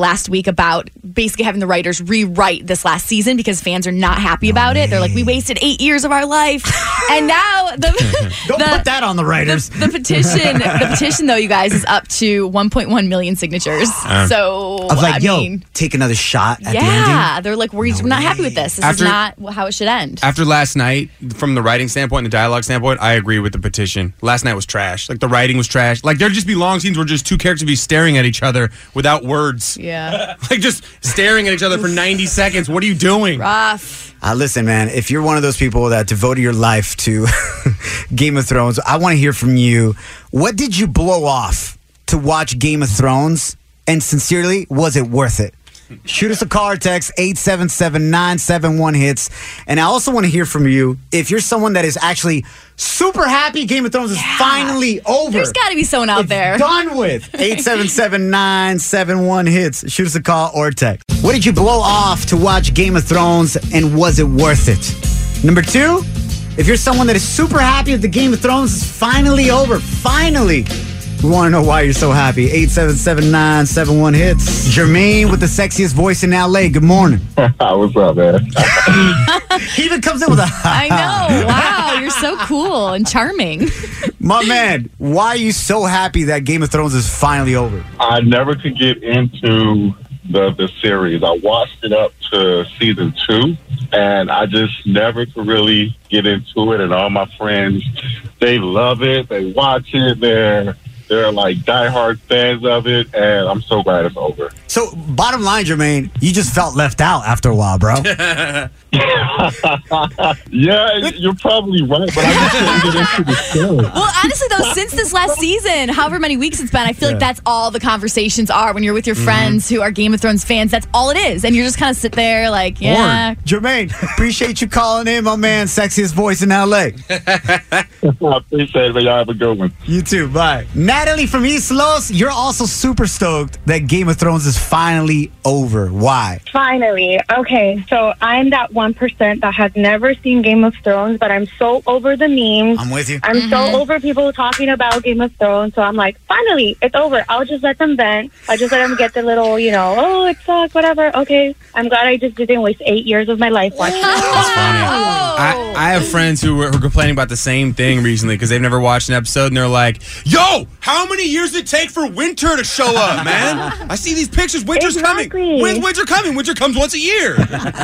Speaker 6: last week about basically having the writers rewrite this last season because fans are not happy about it. They're like, we wasted eight years of our life. And now the
Speaker 4: Don't
Speaker 6: the,
Speaker 4: put that on the writers.
Speaker 6: The, the petition, the petition though, you guys, is up to one point one million signatures.
Speaker 5: Uh,
Speaker 6: so
Speaker 4: I was like,
Speaker 6: I
Speaker 4: yo,
Speaker 6: mean,
Speaker 4: take another shot at
Speaker 6: yeah,
Speaker 4: the ending.
Speaker 6: they're like, we're,
Speaker 4: No
Speaker 6: we're not
Speaker 4: way.
Speaker 6: happy with this. This
Speaker 5: After-
Speaker 6: is not how it should end.
Speaker 5: After last night, from the writing standpoint and the dialogue standpoint, I agree with the petition. Last night was trash. Like, the writing was trash. Like, there'd just be long scenes where just two characters would be staring at each other without words.
Speaker 6: Yeah.
Speaker 5: Like, just staring at each other for ninety seconds. What are you doing?
Speaker 6: Rough.
Speaker 4: Uh, listen, man, if you're one of those people that devoted your life to Game of Thrones, I want to hear from you. What did you blow off to watch Game of Thrones? And sincerely, was it worth it? Shoot us a call or text eight seven seven, nine seven one, hits. And I also want to hear from you if you're someone that is actually super happy Game of Thrones is
Speaker 6: Yeah.
Speaker 4: finally over.
Speaker 6: There's got to be someone out
Speaker 4: It's
Speaker 6: there.
Speaker 4: done with. eight seven seven, nine seven one, hits. Shoot us a call or text. What did you blow off to watch Game of Thrones, and was it worth it? Number two, if you're someone that is super happy that the Game of Thrones is finally over, finally, we want to know why you're so happy. eight seven seven, nine seven one, hits. Jermaine with the sexiest voice in L A. Good morning.
Speaker 10: What's up, man?
Speaker 4: He even comes in with a
Speaker 6: I know. Wow, you're so cool and charming.
Speaker 4: My man, why are you so happy that Game of Thrones is finally over?
Speaker 10: I never could get into the the series. I watched it up to season two, and I just never could really get into it. And all my friends, they love it. They watch it. They're they're like diehard fans of it, and I'm so glad it's over.
Speaker 4: So, bottom line, Jermaine, you just felt left out after a while, bro.
Speaker 10: Yeah, you're probably right, but I just couldn't get into the show.
Speaker 6: Well, honestly, though, since this last season, however many weeks it's been, I feel like that's all the conversations are when you're with your friends who are Game of Thrones fans. That's all it is. And you're just kind of sit there like, yeah.
Speaker 4: Jermaine, appreciate you calling in, my man. Sexiest voice in L A.
Speaker 10: I appreciate it, man. Y'all have a good one.
Speaker 4: You too. Bye. Natalie from East Los, you're also super stoked that Game of Thrones is finally over. Why?
Speaker 9: Finally. Okay, so I'm that one percent that has never seen Game of Thrones, but I'm so over the memes.
Speaker 4: I'm with you.
Speaker 9: I'm so over people talking about Game of Thrones, so I'm like, finally, it's over. I'll just let them vent. I'll just let them get the little, you know, oh, it sucks, whatever. Okay, I'm glad I just didn't waste eight years of my life watching it.
Speaker 5: That's funny. I, I have friends who were, who were complaining about the same thing recently because they've never watched an episode, and they're like, yo, how many years did it take for winter to show up, man? I see these pictures. Winter's
Speaker 9: Exactly.
Speaker 5: coming. When's winter coming? Winter comes once a year.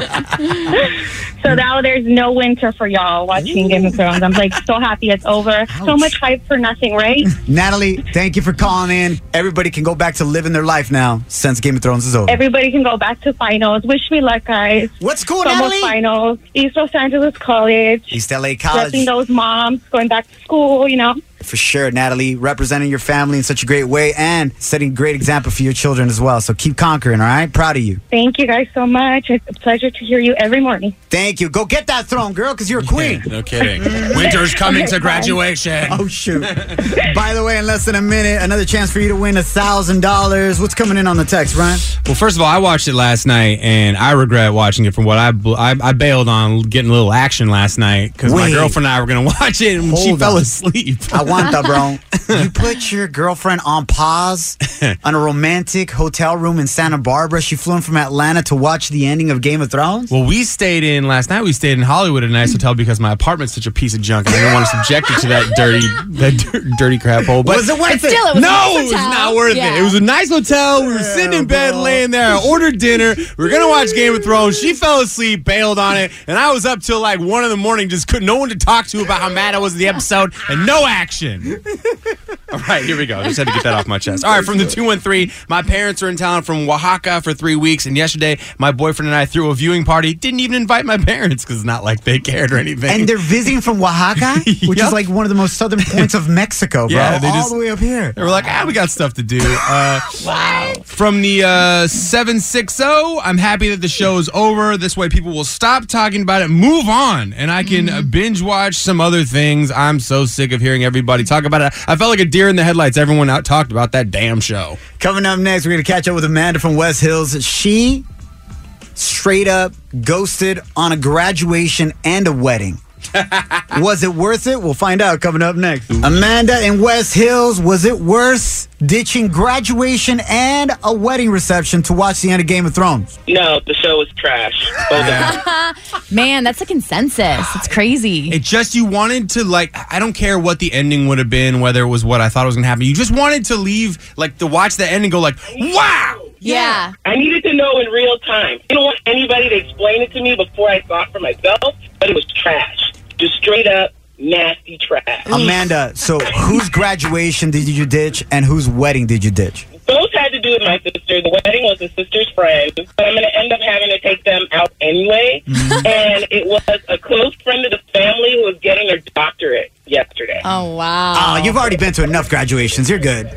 Speaker 9: So now there's no winter for y'all watching Game of Thrones. I'm like so happy it's over. So much hype for nothing, right?
Speaker 4: Natalie, thank you for calling in. Everybody can go back to living their life now since Game of Thrones is over.
Speaker 9: Everybody can go back to finals. Wish me luck, guys.
Speaker 4: What's cool,
Speaker 9: Almost
Speaker 4: Natalie?
Speaker 9: finals. East Los Angeles College.
Speaker 4: East L A College.
Speaker 9: Repping those moms, going back to school, you know.
Speaker 4: For sure, Natalie, representing your family in such a great way and setting a great example for your children as well. So keep conquering, all right? Proud of you.
Speaker 9: Thank you guys so much. It's a pleasure to hear you every morning.
Speaker 4: Thank you. Go get that throne, girl, because you're a queen.
Speaker 5: No kidding. Winter's coming to graduation.
Speaker 4: Oh, shoot. By the way, in less than a minute, another chance for you to win one thousand dollars. What's coming in on the text, Ryan?
Speaker 5: Well, first of all, I watched it last night, and I regret watching it from what I I, I bailed on getting a little action last night because my
Speaker 4: Wait.
Speaker 5: girlfriend and I were going to watch it, and she
Speaker 4: Hold
Speaker 5: fell
Speaker 4: on.
Speaker 5: asleep.
Speaker 4: I want that, bro. You put your girlfriend on pause on a romantic hotel room in Santa Barbara. She flew in from Atlanta to watch the ending of Game of Thrones.
Speaker 5: Well, we stayed in last night. We stayed in Hollywood at a nice hotel because my apartment's such a piece of junk, and I didn't want to subject it to that dirty, that dir- dirty crap hole. But
Speaker 4: Was it worth
Speaker 6: But still, it was a
Speaker 5: no,
Speaker 6: nice
Speaker 5: it was
Speaker 6: hotel.
Speaker 5: not worth
Speaker 6: Yeah.
Speaker 5: it. It was a nice hotel. We were sitting in bed,
Speaker 4: bro.
Speaker 5: laying there. I ordered dinner. We were gonna watch Game of Thrones. She fell asleep, bailed on it, and I was up till like one in the morning, just couldn't no one to talk to about how mad I was at the episode, and no action. All right, here we go. Just had to get that off my chest. All right, from the two one three, my parents are in town from Oaxaca for three weeks, and yesterday my boyfriend and I threw a viewing party. Didn't even invite my parents because it's not like they cared or anything.
Speaker 4: And they're visiting from Oaxaca, which
Speaker 5: Yep.
Speaker 4: is like one of the most southern points of Mexico, bro.
Speaker 5: Yeah, they
Speaker 4: all
Speaker 5: just-
Speaker 4: the way up here.
Speaker 5: They were like, ah, we got stuff to do. Uh, wow. From the uh, seven sixty, I'm happy that the show is over. This way people will stop talking about it, move on, and I can uh, binge watch some other things. I'm so sick of hearing everybody talk about it. I felt like a deer in the headlights. Everyone out talked about that damn show.
Speaker 4: Coming up next, we're going to catch up with Amanda from West Hills. She straight up ghosted on a graduation and a wedding. Was it worth it? We'll find out coming up next. Amanda in West Hills, was it worth ditching graduation and a wedding reception to watch the end of Game of Thrones?
Speaker 11: No, the show was trash.
Speaker 5: Yeah.
Speaker 6: Man, that's a consensus. It's crazy.
Speaker 5: It just, you wanted to, like, I don't care what the ending would have been, whether it was what I thought was going to happen. You just wanted to leave, like, to watch the end and go, like, wow!
Speaker 6: Yeah.
Speaker 11: I needed to know in real time. I didn't want anybody to explain it to me before I saw it for myself, but it was trash. Just straight up nasty trash.
Speaker 4: Amanda, so whose graduation did you ditch and whose wedding did you ditch?
Speaker 11: Both had to do with my sister. The wedding was a sister's friend, but I'm going to end up having to take them out anyway.
Speaker 4: Mm-hmm.
Speaker 11: And it was a close friend of the family who was getting her doctorate yesterday.
Speaker 6: Oh, wow.
Speaker 4: Oh, you've already been to enough graduations. You're good.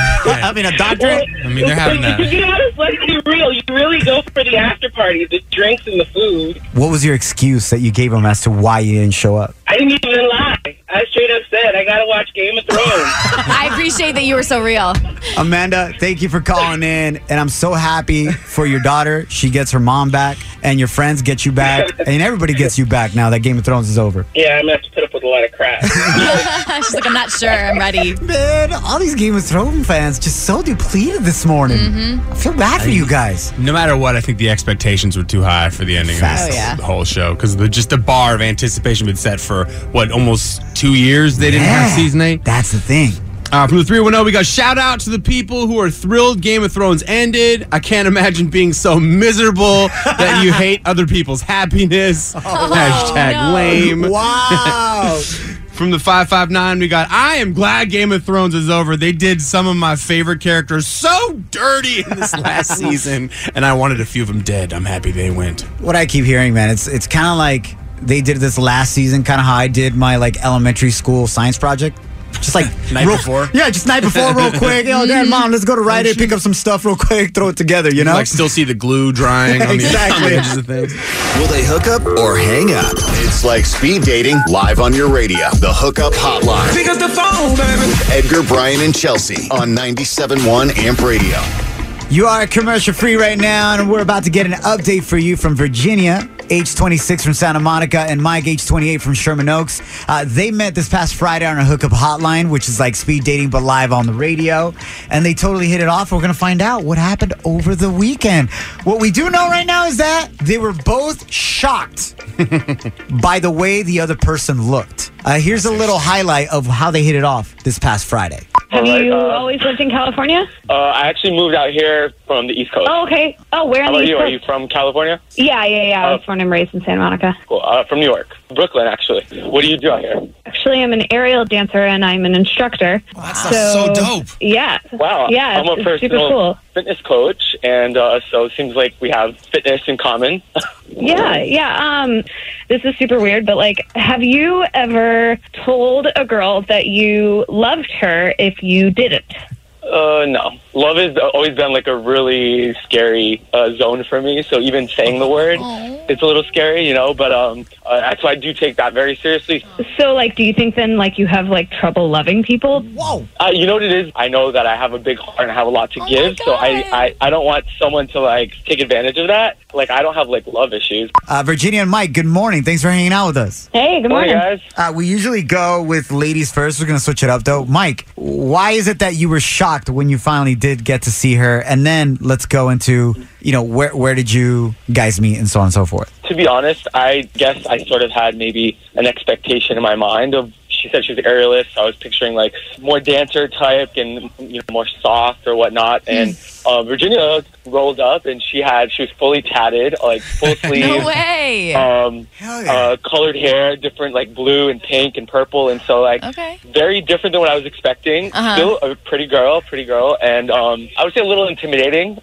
Speaker 4: I mean, a doctorate?
Speaker 5: I mean, they're having that.
Speaker 11: To be honest, let's be real. You really go for the after party, the drinks and the food.
Speaker 4: What was your excuse that you gave them as to why you didn't show up?
Speaker 11: I didn't even lie. I straight up said, I got to watch Game of Thrones.
Speaker 6: I appreciate that you were so real.
Speaker 4: Amanda, thank you for calling in, and I'm so happy for your daughter. She gets her mom back, and your friends get you back, and everybody gets you back now that Game of Thrones is over.
Speaker 11: Yeah, I'm going to have to put up with a lot of crap.
Speaker 6: She's like, I'm not sure. I'm ready.
Speaker 4: Man, all these Game of Thrones fans just so depleted this morning.
Speaker 6: Mm-hmm.
Speaker 4: I feel bad for you guys.
Speaker 5: No matter what, I think the expectations were too high for the ending
Speaker 4: Fast.
Speaker 5: of this,
Speaker 6: Oh, yeah.
Speaker 5: the whole show. Because the, just the bar of anticipation been set for, what, almost two years they didn't have season eight?
Speaker 4: That's the thing.
Speaker 5: Uh, from the three one zero, we got shout out to the people who are thrilled Game of Thrones ended. I can't imagine being so miserable that you hate other people's happiness. Hashtag
Speaker 6: no.
Speaker 5: lame.
Speaker 4: Wow.
Speaker 5: From the five five nine, we got, I am glad Game of Thrones is over. They did some of my favorite characters so dirty in this last season, and I wanted a few of them dead. I'm happy they went.
Speaker 4: What I keep hearing, man, it's it's kind of like they did this last season, kind of how I did my like elementary school science project. Just like
Speaker 5: Night
Speaker 4: real,
Speaker 5: before?
Speaker 4: Yeah, just night before, real quick. Yo, Dad, Mom, let's go to Rite Aid, pick up some stuff real quick, throw it together, you know?
Speaker 5: Like, still see the glue drying on,
Speaker 4: Exactly.
Speaker 5: the, on the edges of things.
Speaker 2: Will they hook up or hang up?
Speaker 1: It's like speed dating live on your radio. The Hookup Hotline.
Speaker 12: Pick up the phone, baby.
Speaker 1: Edgar, Brian, and Chelsea on ninety-seven point one Amp Radio.
Speaker 4: You are commercial free right now, and we're about to get an update for you from Virginia, age twenty-six from Santa Monica, and Mike, age twenty-eight from Sherman Oaks. Uh, they met this past Friday on a hookup hotline, which is like speed dating but live on the radio, and they totally hit it off. We're going to find out what happened over the weekend. What we do know right now is that they were both shocked by the way the other person looked. Uh, here's a little highlight of how they hit it off this past Friday.
Speaker 13: Have
Speaker 11: All right,
Speaker 13: you
Speaker 11: uh,
Speaker 13: always lived in California?
Speaker 11: Uh, I actually moved out here from the East Coast.
Speaker 13: Oh, okay. Oh, where
Speaker 11: How
Speaker 13: on the
Speaker 11: about
Speaker 13: East
Speaker 11: you?
Speaker 13: Coast?
Speaker 11: Are you from California?
Speaker 13: Yeah, yeah, yeah. I was
Speaker 11: Oh.
Speaker 13: born and raised in Santa Monica.
Speaker 11: Cool. Uh, from New York. Brooklyn, actually. What do you do out here?
Speaker 13: Actually, I'm an aerial dancer and I'm an instructor.
Speaker 5: That's so dope.
Speaker 13: Yeah.
Speaker 11: Wow.
Speaker 13: Yeah,
Speaker 11: I'm a
Speaker 13: it's, it's super
Speaker 11: personal
Speaker 13: cool.
Speaker 11: fitness coach, and uh, so it seems like we have fitness in common.
Speaker 13: Yeah, yeah. Um, this is super weird, but like, have you ever told a girl that you loved her if you didn't?
Speaker 11: Uh, no. Love has always been like a really scary uh, zone for me. So even saying the word, it's a little scary, you know. But um, uh, that's why I do take that very seriously.
Speaker 13: So, like, do you think then, like, you have like trouble loving people?
Speaker 4: Whoa.
Speaker 11: Uh, you know what it is? I know that I have a big heart and I have a lot to give. So I, I, I don't want someone to like take advantage of that. Like, I don't have like love issues.
Speaker 4: Uh, Virginia and Mike, good morning. Thanks for hanging out with us.
Speaker 13: Hey, good morning.
Speaker 11: Morning, guys.
Speaker 4: Uh, we usually go with ladies first. We're going to switch it up, though. Mike, why is it that you were shocked when you finally did get to see her? And then let's go into, you know, where where did you guys meet and so on and so forth?
Speaker 11: To be honest, I guess I sort of had maybe an expectation in my mind of, she said she was an aerialist. I was picturing like more dancer type and, you know, more soft or whatnot. And uh, Virginia rolled up and she had, she was fully tatted, like full sleeves.
Speaker 6: No way.
Speaker 11: Um,
Speaker 4: Hell yeah.
Speaker 11: uh, colored hair, different like blue and pink and purple. And so like
Speaker 6: Okay.
Speaker 11: very different than what I was expecting.
Speaker 6: Uh-huh.
Speaker 11: Still a pretty girl, pretty girl. And um, I would say a little intimidating.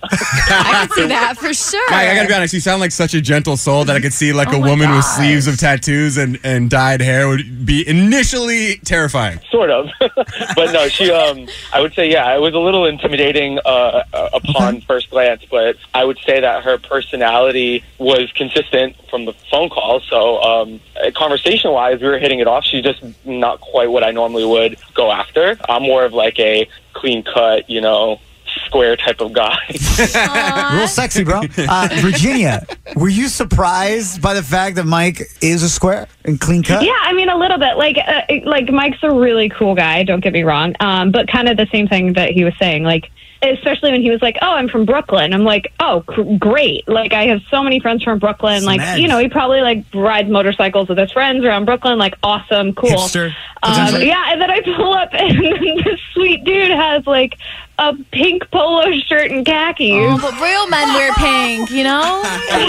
Speaker 6: I can see that for sure.
Speaker 5: Mike, I gotta be honest, you sound like such a gentle soul that I could see like
Speaker 6: Oh
Speaker 5: a
Speaker 6: my
Speaker 5: woman with
Speaker 6: gosh.
Speaker 5: sleeves of tattoos and, and dyed hair would be initially terrifying.
Speaker 11: Sort of. But no, she, um, I would say, yeah, it was a little intimidating uh, uh, upon first glance, but I would say that her personality was consistent from the phone call. So um, conversation-wise, we were hitting it off. She's just not quite what I normally would go after. I'm more of like a clean-cut, you know, square type of guy.
Speaker 4: Real sexy, bro. Uh, Virginia, Were you surprised by the fact that Mike is a square and clean cut?
Speaker 13: Yeah, I mean, a little bit. Like, uh, like Mike's a really cool guy, don't get me wrong. Um, but kind of the same thing that he was saying. Like, especially when he was like, oh, I'm from Brooklyn. I'm like, oh, cr- great. Like, I have so many friends from Brooklyn. Like,
Speaker 4: Cement.
Speaker 13: you know, he probably, like, rides motorcycles with his friends around Brooklyn. Like, awesome, cool.
Speaker 4: Hipster,
Speaker 13: Um,
Speaker 4: potentially.
Speaker 13: yeah, and then I pull up, and this sweet dude has, like, a pink polo shirt and khakis.
Speaker 6: Oh, but real men wear pink, you know?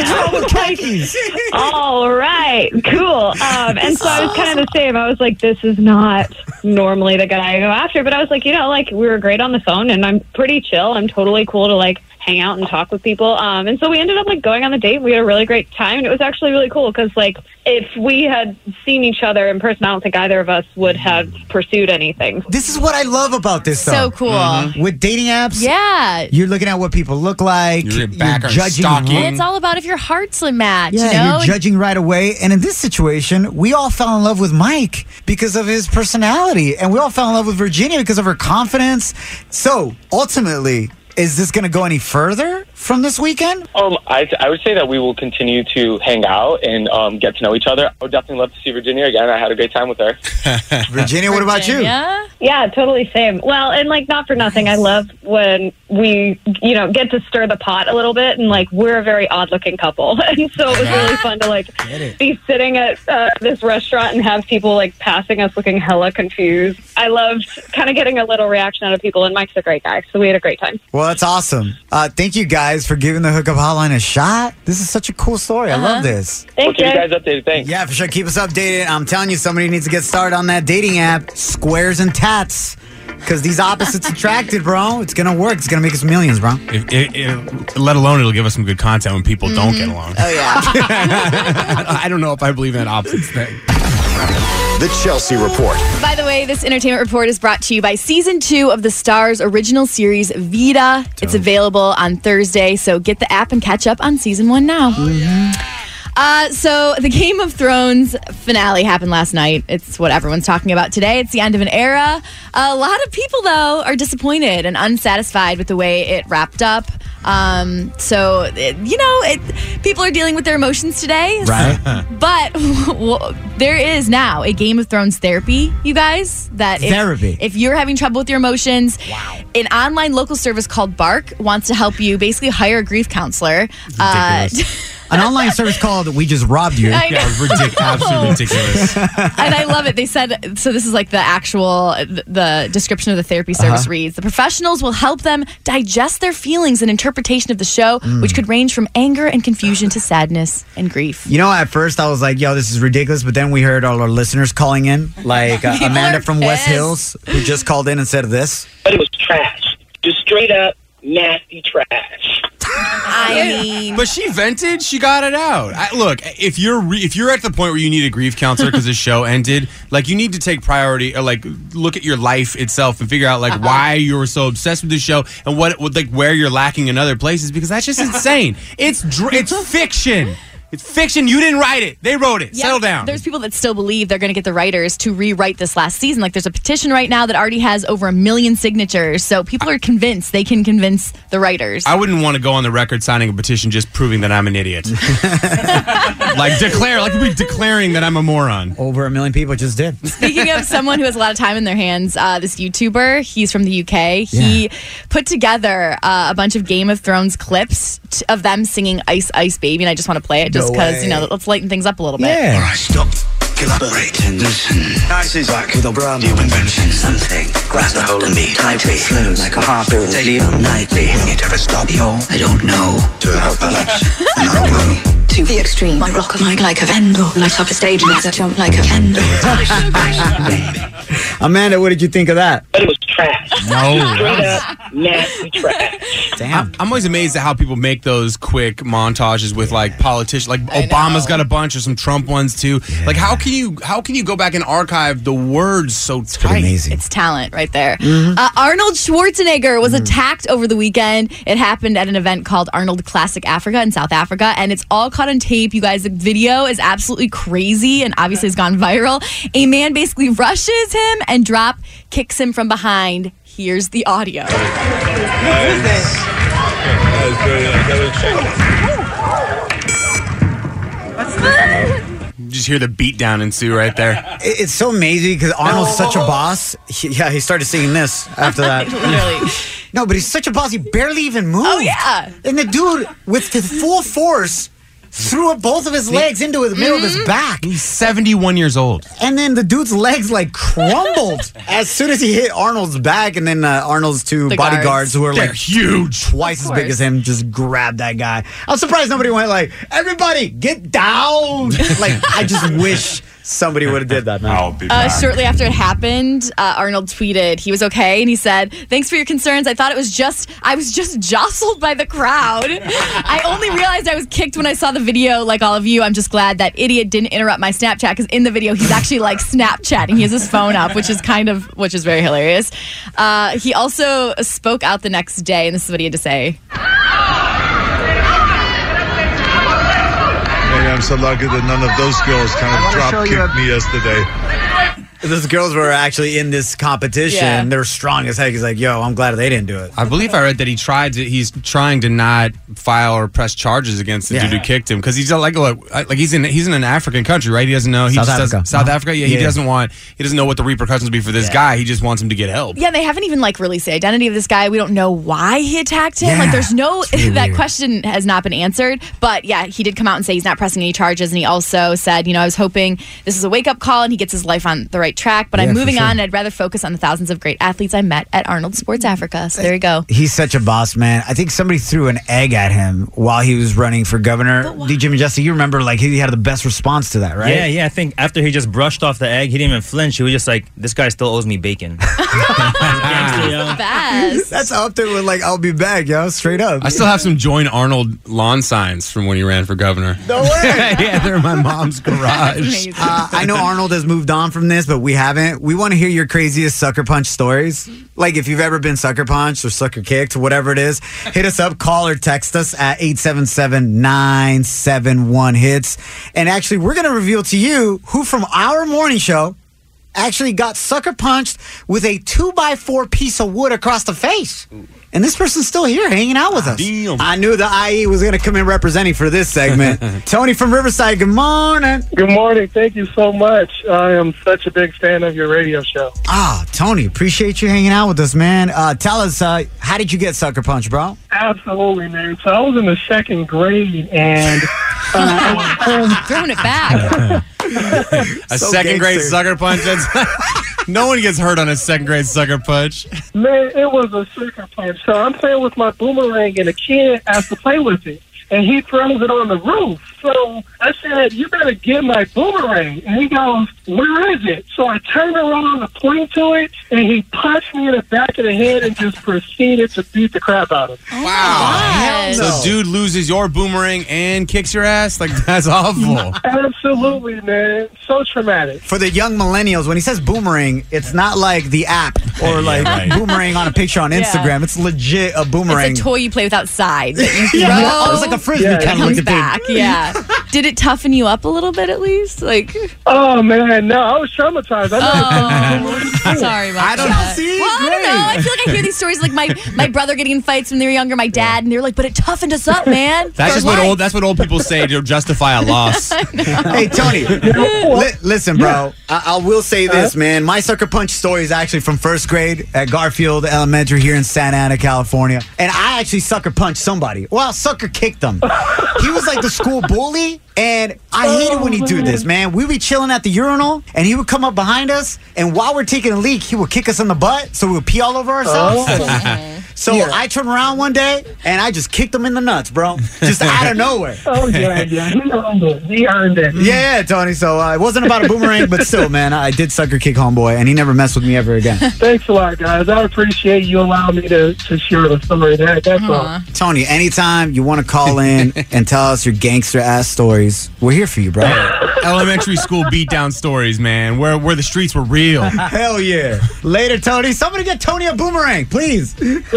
Speaker 4: khakis.
Speaker 13: All right, cool. Um, and so I was kind of the same. I was like, this is not normally the guy I go after. But I was like, you know, like, we were great on the phone, and I'm pretty chill. I'm totally cool to, like, hang out and talk with people. Um, and so we ended up, like, going on the date. We had a really great time, and it was actually really cool because, like, if we had seen each other in person, I don't think either of us would have pursued anything.
Speaker 4: This is what I love about this, though.
Speaker 6: So cool.
Speaker 4: Mm-hmm. With dating apps,
Speaker 6: Yeah.
Speaker 4: you're looking at what people look like.
Speaker 5: You're back on
Speaker 4: judging.
Speaker 5: stalking.
Speaker 6: And it's all about if your hearts match,
Speaker 4: Yeah,
Speaker 6: you know?
Speaker 4: you're judging right away. And in this situation, we all fell in love with Mike because of his personality. And we all fell in love with Virginia because of her confidence. So, ultimately, is this going to go any further from this weekend?
Speaker 11: Um, I, I would say that we will continue to hang out and um, get to know each other. I would definitely love to see Virginia again. I had a great time with her.
Speaker 4: Virginia, what about you?
Speaker 6: Yeah.
Speaker 13: Yeah, totally same. Well, and like not for nothing, I love when we, you know, get to stir the pot a little bit, and like we're a very odd-looking couple, and so it was really fun to like be sitting at uh, this restaurant and have people like passing us looking hella confused. I loved kind of getting a little reaction out of people, and Mike's a great guy, so we had a great time.
Speaker 4: Well, that's awesome. Uh, thank you guys for giving the Hookup Hotline a shot. This is such a cool story. I love this.
Speaker 11: We'll
Speaker 13: Thank
Speaker 11: keep you
Speaker 13: you.
Speaker 11: guys updated. Thanks.
Speaker 4: Yeah, for sure. Keep us updated. I'm telling you, somebody needs to get started on that dating app, Squares and Tats. Because these opposites attracted, bro. It's going to work. It's going to make us millions, bro.
Speaker 5: If, it, it, let alone it'll give us some good content when people don't get along.
Speaker 6: Oh, yeah.
Speaker 5: I don't know if I believe in that opposites thing.
Speaker 2: The Chelsea Report.
Speaker 6: By the way, this entertainment report is brought to you by season two of the Starz original series Vida. It's available on Thursday, so get the app and catch up on season one now. Uh, so the Game of Thrones finale happened last night. It's what everyone's talking about today. It's the end of an era. A lot of people, though, are disappointed and unsatisfied with the way it wrapped up. Um, so, it, you know, it, people are dealing with their emotions today.
Speaker 4: Right.
Speaker 6: But well, there is now a Game of Thrones therapy, you guys. That if,
Speaker 4: Therapy.
Speaker 6: If you're having trouble with your emotions, an online local service called Bark wants to help you basically hire a grief counselor. Uh,
Speaker 4: An online service called We Just Robbed You.
Speaker 6: I know.
Speaker 5: Yeah, ridiculous. Absolutely ridiculous.
Speaker 6: And I love it. They said, so this is like the actual, the, the description of the therapy service
Speaker 4: Uh-huh.
Speaker 6: reads, the professionals will help them digest their feelings and interpretation of the show,
Speaker 4: Mm.
Speaker 6: which could range from anger and confusion to sadness and grief.
Speaker 4: You know, at first I was like, yo, this is ridiculous. But then we heard all our listeners calling in, like uh,
Speaker 6: People
Speaker 4: Amanda
Speaker 6: are
Speaker 4: from West
Speaker 6: pissed.
Speaker 4: Hills, who just called in and said this.
Speaker 12: But it was trash. Just straight up nasty trash.
Speaker 6: I mean,
Speaker 5: But she vented. She got it out. I, look, if you're re- if you're at the point where you need a grief counselor because the show ended, like you need to take priority, or like look at your life itself and figure out like
Speaker 6: Uh-huh.
Speaker 5: why you were so obsessed with the show and what what- like where you're lacking in other places, because that's just insane. It's dr- it's fiction. It's fiction. You didn't write it. They wrote it.
Speaker 6: yeah,
Speaker 5: Settle down.
Speaker 6: There's people that still believe they're going to get the writers to rewrite this last season. Like there's a petition right now that already has over a million signatures. So people are convinced they can convince the writers.
Speaker 5: I wouldn't want to go on the record signing a petition just proving that I'm an idiot. Like declare, like we're declaring that I'm a moron.
Speaker 4: Over a million people just did.
Speaker 6: Speaking of someone who has a lot of time in their hands, uh, this YouTuber, he's from the U K. He put together uh, a bunch of Game of Thrones clips t- of them singing Ice Ice Baby, and I just want to play it just
Speaker 4: No
Speaker 6: because,
Speaker 4: way.
Speaker 6: you know, let's lighten things up a little bit.
Speaker 4: Yeah.
Speaker 14: Alright, stop. Collaborating. Listen. Nice is back with a brand new invention. Something. Grasp a hold of me tightly. Flow like a harpoon. Daily and nightly. Will it ever stop? Yo, I don't know. To help balance. And I will.
Speaker 15: To the extreme, I rock a mic like a vandal. Light up a stage and I jump like a candle.
Speaker 4: Amanda, what did you think of that?
Speaker 12: But it was trash.
Speaker 5: No.
Speaker 12: Straight up nasty trash.
Speaker 4: Damn.
Speaker 5: I'm always amazed at how people make those quick montages with like politicians. Like Obama's got a bunch, or some Trump ones too. Like how can you how can you go back and archive the words so tight?
Speaker 4: Amazing.
Speaker 6: It's talent right there. Uh, Arnold Schwarzenegger was attacked over the weekend. It happened at an event called Arnold Classic Africa in South Africa, and it's all caught on tape. You guys, the video is absolutely crazy and obviously has gone viral. A man basically rushes him and drop kicks him from behind. Here's the audio.
Speaker 5: Just hear the beat down ensue right there.
Speaker 4: It- It's so amazing because Arnold's such a boss. He, yeah, he started singing this after that.
Speaker 6: Literally.
Speaker 4: No, but he's such a boss. He barely even moved.
Speaker 6: Oh, yeah.
Speaker 4: And the dude, with the full force, threw up both of his legs into the middle of his back.
Speaker 5: He's seventy-one years old.
Speaker 4: And then the dude's legs like crumbled as soon as he hit Arnold's back. And then uh, Arnold's two
Speaker 6: The
Speaker 4: bodyguards
Speaker 6: guards.
Speaker 4: who were
Speaker 5: They're
Speaker 4: like
Speaker 5: huge.
Speaker 4: twice as big as him just grabbed that guy. I'm surprised nobody went like, everybody get down. Like, I just wish somebody would have did that, man.
Speaker 10: I'll be
Speaker 6: Uh,
Speaker 10: back.
Speaker 6: shortly after it happened, uh, Arnold tweeted he was okay, and he said, "Thanks for your concerns. I thought it was just I was just jostled by the crowd. I only realized I was kicked when I saw the video. Like all of you, I'm just glad that idiot didn't interrupt my Snapchat because in the video he's actually like Snapchatting. He has his phone up, which is kind of which is very hilarious. Uh, he also spoke out the next day, and this is what he had to say.
Speaker 16: Maybe I'm so lucky that none of those girls kind of drop kicked me yesterday.
Speaker 4: Those girls were actually in this competition.
Speaker 6: Yeah.
Speaker 4: They were strong as heck. He's like, yo, I'm glad they didn't do it.
Speaker 5: I believe I read that he tried to. He's trying to not file or press charges against the
Speaker 4: Yeah.
Speaker 5: dude who kicked him because he's like, look, like he's in he's in an African country, right? He doesn't know. He
Speaker 4: South
Speaker 5: just
Speaker 4: Africa.
Speaker 5: doesn't, South
Speaker 4: Uh-huh.
Speaker 5: Africa. Yeah, he
Speaker 4: Yeah.
Speaker 5: doesn't want. He doesn't know what the repercussions will be for this
Speaker 4: Yeah.
Speaker 5: guy. He just wants him to get help.
Speaker 6: Yeah, and they haven't even like released the identity of this guy. We don't know why he attacked him.
Speaker 4: Yeah,
Speaker 6: like, there's no
Speaker 4: it's really
Speaker 6: that
Speaker 4: weird.
Speaker 6: question has not been answered. But yeah, he did come out and say he's not pressing any charges, and he also said, you know, I was hoping this is a wake up call and he gets his life on the right track. But
Speaker 4: Yeah,
Speaker 6: I'm
Speaker 4: for
Speaker 6: moving
Speaker 4: sure.
Speaker 6: on. I'd rather focus on the thousands of great athletes I met at Arnold Sports Africa. So there you go.
Speaker 4: He's such a boss, man. I think somebody threw an egg at him while he was running for governor. D. Jimmy Jesse, you remember, like, he had the best response to that, right?
Speaker 17: Yeah, yeah. I think after he just brushed off the egg, he didn't even flinch. He was just like, "This guy still owes me bacon." Gangster, yo.
Speaker 6: Best.
Speaker 4: That's up there with, like, I'll be back, yo, straight up.
Speaker 5: I still have some Join Arnold lawn signs from when he ran for governor.
Speaker 4: No way.
Speaker 5: Yeah, they're in my mom's garage.
Speaker 6: Amazing.
Speaker 4: Uh, I know Arnold has moved on from this, but we haven't. We want to hear your craziest sucker punch stories. Like if you've ever been sucker punched or sucker kicked, whatever it is, hit us up, call or text us at eight seven seven, nine seven one, hits. And actually, we're going to reveal to you who from our morning show actually got sucker punched with a two by four piece of wood across the face. And this person's still here hanging out with us.
Speaker 5: Damn.
Speaker 4: I knew the I E was going to come in representing for this segment. Tony from Riverside, good morning.
Speaker 18: Good morning. Thank you so much. I am such a big fan of your radio show.
Speaker 4: Ah, Tony, appreciate you hanging out with us, man. Uh, tell us, uh, how did you get sucker punched, bro?
Speaker 18: Absolutely, man. So I was in the second grade, and uh, I was
Speaker 6: Throwing it back.
Speaker 5: A
Speaker 4: So
Speaker 5: second grade
Speaker 4: gangster.
Speaker 5: sucker punch. That's, no one gets hurt on a second grade sucker punch.
Speaker 18: man, it was a sucker punch. So I'm playing with my boomerang, and a kid asked to play with it, and he throws it on the roof. So I said, "You better get my boomerang." And he goes, "Where is it?" So I turned around to point to it, and he punched me in the back of the head and just proceeded to beat the crap out of me.
Speaker 6: Wow.
Speaker 5: So dude loses your boomerang and kicks your ass? Like, that's awful.
Speaker 18: Absolutely, man. So traumatic.
Speaker 4: For the young millennials, when he says boomerang, it's not like the app or like
Speaker 5: right.
Speaker 4: boomerang on a picture on
Speaker 6: Yeah.
Speaker 4: Instagram. It's legit a boomerang.
Speaker 6: It's a toy you play with outside that you throw.
Speaker 4: Yeah, it was like a frisbee
Speaker 18: Yeah,
Speaker 4: kind of
Speaker 6: comes
Speaker 4: looking
Speaker 6: back.
Speaker 4: thing.
Speaker 6: Yeah. Did it toughen you up a little bit at least? Like,
Speaker 18: Oh man, no, I was traumatized. I
Speaker 6: oh, sorry about
Speaker 4: I don't
Speaker 6: that.
Speaker 4: see,
Speaker 6: Well, I don't
Speaker 4: great.
Speaker 6: know. I feel like I hear these stories like my my brother getting in fights when they were younger, my dad, and they were like, "But it toughened us up, man."
Speaker 5: That's
Speaker 6: for
Speaker 5: just what
Speaker 6: life."
Speaker 5: old. That's what old people say to justify a loss.
Speaker 4: Hey, Tony, li- listen, bro. I-, I will say this, man. My sucker punch story is actually from first grade at Garfield Elementary here in Santa Ana, California. And I actually sucker punched somebody. Well, sucker kicked them. He was like the school bully. And I hated when he do this, man. We'd be chilling at the urinal, and he would come up behind us, and while we're taking a leak, he would kick us in the butt, so we would pee all over ourselves. So I turned around one day, and I just kicked him in the nuts, bro. Just out of nowhere.
Speaker 18: Oh yeah, yeah, he earned it. He earned it.
Speaker 4: Yeah, Tony. So uh, it wasn't about a boomerang, but still, man, I did sucker kick homeboy, and he never messed with me ever again.
Speaker 18: Thanks a lot, guys. I appreciate you allowing me to, to share the story. That that's all.
Speaker 4: Tony, anytime you want to call in and tell us your gangster ass stories, we're here for you, bro.
Speaker 5: Elementary school beatdown stories, man, where where the streets were real.
Speaker 4: Hell yeah. Later, Tony. Somebody get Tony a boomerang, please.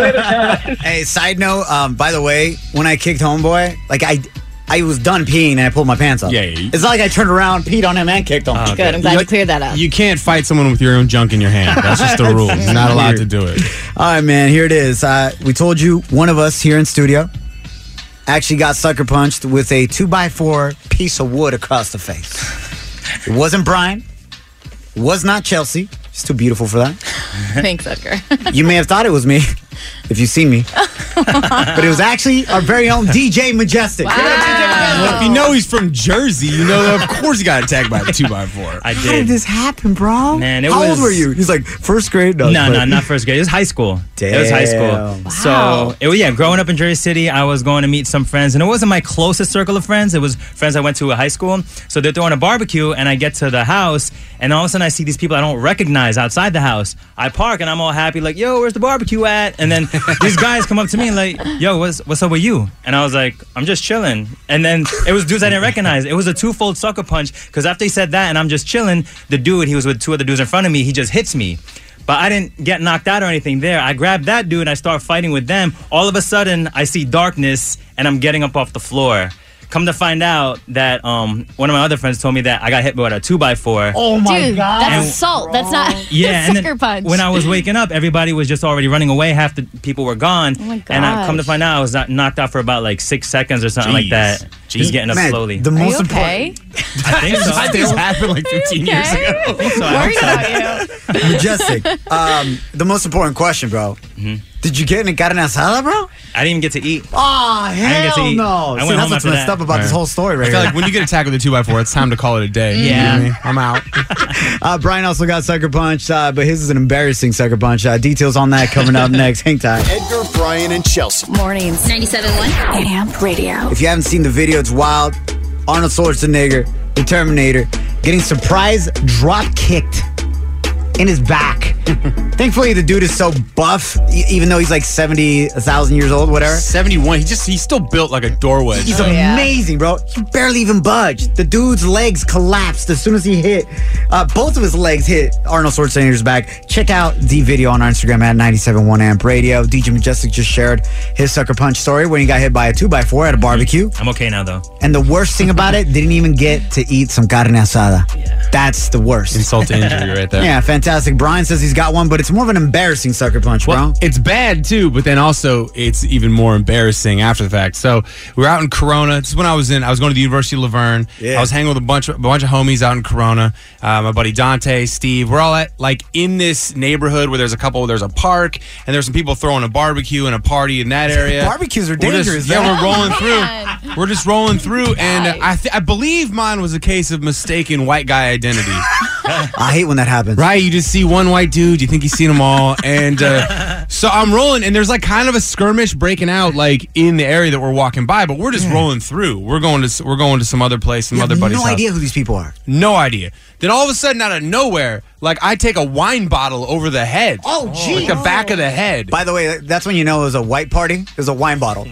Speaker 4: Hey, side note, um, by the way, when I kicked homeboy, like I I was done peeing and I pulled my pants up.
Speaker 5: Yeah, yeah.
Speaker 4: It's not like I turned around, peed on him, and kicked him.
Speaker 5: Oh,
Speaker 6: Good. I'm glad you cleared that up.
Speaker 5: You can't fight someone with your own junk in your hand. That's just the rule. You're not allowed to do it.
Speaker 4: All right, man, here it is. Uh, we told you one of us here in studio actually got sucker punched with a two by four piece of wood across the face. It wasn't Brian. It was not Chelsea. She's too beautiful for that.
Speaker 6: Thanks, Edgar.
Speaker 4: You may have thought it was me if you see me. But it was actually our very own D J Majestic.
Speaker 6: Wow.
Speaker 5: Well, if you know he's from Jersey, you know of course he got attacked by a two by four.
Speaker 17: I
Speaker 4: How
Speaker 17: did.
Speaker 4: did this happen, bro?
Speaker 17: Man, it
Speaker 4: How
Speaker 17: was-
Speaker 4: old were you? He's like, first grade?
Speaker 17: No, no,
Speaker 4: but-
Speaker 17: not first grade. It was high school. It was high school.
Speaker 4: Damn.
Speaker 17: So, it was, yeah, growing up in Jersey City, I was going to meet some friends, and it wasn't my closest circle of friends. It was friends I went to at high school. So they're throwing a barbecue, and I get to the house, and all of a sudden I see these people I don't recognize outside the house. I park, and I'm all happy, like, yo, where's the barbecue at? And then these guys come up to me and like, yo, what's, what's up with you? And I was like, I'm just chilling. And then it was dudes I didn't recognize. It was a twofold sucker punch, because after he said that, and I'm just chilling, the dude, he was with two other dudes in front of me, he just hits me. But I didn't get knocked out or anything there. I grabbed that dude and I start fighting with them. All of a sudden, I see darkness and I'm getting up off the floor. Come to find out that um, one of my other friends told me that I got hit with a two by four.
Speaker 4: Oh my
Speaker 6: Dude,
Speaker 4: God.
Speaker 6: that's
Speaker 17: And-
Speaker 6: assault. That's not
Speaker 17: Yeah,
Speaker 6: a
Speaker 17: and
Speaker 6: sucker
Speaker 17: then
Speaker 6: punch.
Speaker 17: when I was waking up, everybody was just already running away. Half the people were gone.
Speaker 6: Oh my
Speaker 17: And I come to
Speaker 6: gosh.
Speaker 17: find out I was not- knocked out for about like six seconds or something like
Speaker 5: Jeez.
Speaker 17: that. Just getting up
Speaker 4: Man,
Speaker 17: slowly.
Speaker 4: The
Speaker 6: Are
Speaker 4: most
Speaker 6: you okay?
Speaker 4: important.
Speaker 17: I think so.
Speaker 5: I think this happened like fifteen years
Speaker 6: Okay.
Speaker 5: ago.
Speaker 17: I think so. I
Speaker 6: Worried
Speaker 17: hope so.
Speaker 6: about you.
Speaker 4: Majestic. Um, the most important question, bro. Did you get in a carne asada, bro?
Speaker 17: I didn't even get to eat.
Speaker 4: Oh,
Speaker 17: didn't get to
Speaker 4: hell
Speaker 17: eat.
Speaker 4: no.
Speaker 17: I
Speaker 4: See,
Speaker 17: went
Speaker 4: that's
Speaker 17: home
Speaker 4: what's
Speaker 17: after
Speaker 4: messed
Speaker 17: that.
Speaker 4: up about this
Speaker 5: Right.
Speaker 4: whole story
Speaker 5: I
Speaker 4: right
Speaker 5: feel
Speaker 4: here.
Speaker 5: like when you get attacked with a two by four, it's time to call it a day. You know
Speaker 17: Yeah.
Speaker 5: what I mean? I'm out.
Speaker 4: Uh, Brian also got sucker punched, uh, but his is an embarrassing sucker punch. Uh, details on that coming up next. Hang tight.
Speaker 2: Edgar, Brian, and Chelsea.
Speaker 6: Mornings.
Speaker 3: ninety-seven point one
Speaker 15: Amp Radio.
Speaker 4: If you haven't seen the video, it's wild. Arnold Schwarzenegger, the Terminator, getting surprise drop kicked in his back. Thankfully, the dude is so buff, e- even though he's like seventy, one thousand years old, whatever.
Speaker 5: seventy-one. He just, he's still built like a door wedge.
Speaker 4: He's
Speaker 6: Oh, yeah.
Speaker 4: amazing, bro. He barely even budged. The dude's legs collapsed as soon as he hit. Uh, both of his legs hit Arnold Schwarzenegger's back. Check out the video on our Instagram at ninety-seven point one Amp Radio. D J Majestic just shared his sucker punch story when he got hit by a two by four at a barbecue.
Speaker 17: I'm okay now, though.
Speaker 4: And the worst thing about it, didn't even get to eat some carne asada. That's the worst.
Speaker 5: Insult to injury right there.
Speaker 4: Yeah, fantastic. Brian says he's got one, but it's more of an embarrassing sucker punch, bro.
Speaker 5: Well, it's bad too, but then also it's even more embarrassing after the fact. So we were out in Corona. This is when I was in. I was going to the University of Laverne.
Speaker 4: Yeah.
Speaker 5: I was hanging with a bunch of a bunch of homies out in Corona. Uh, my buddy Dante, Steve. We're all at like in this neighborhood where there's a couple. There's a park and there's some people throwing a barbecue and a party in that area.
Speaker 4: Barbecues are
Speaker 5: We're just-
Speaker 4: dangerous.
Speaker 5: yeah,
Speaker 4: though.
Speaker 5: we're rolling
Speaker 6: Man.
Speaker 5: through. We're just rolling through, and uh, I th- I believe mine was a case of mistaken white guy identity.
Speaker 4: I hate when that happens.
Speaker 5: Right, you just see one white dude, you think you've seen them all, and uh, so I'm rolling, and there's like kind of a skirmish breaking out like in the area that we're walking by, but we're just rolling through. We're going to we're going to some other place, some
Speaker 4: You
Speaker 5: other
Speaker 4: have
Speaker 5: buddy's
Speaker 4: no
Speaker 5: house.
Speaker 4: idea who these people are.
Speaker 5: No idea. Then all of a sudden, out of nowhere, like I take a wine bottle over the head.
Speaker 4: Oh,
Speaker 5: like the back of the head.
Speaker 4: By the way, that's when you know it was a white party. It was a wine bottle.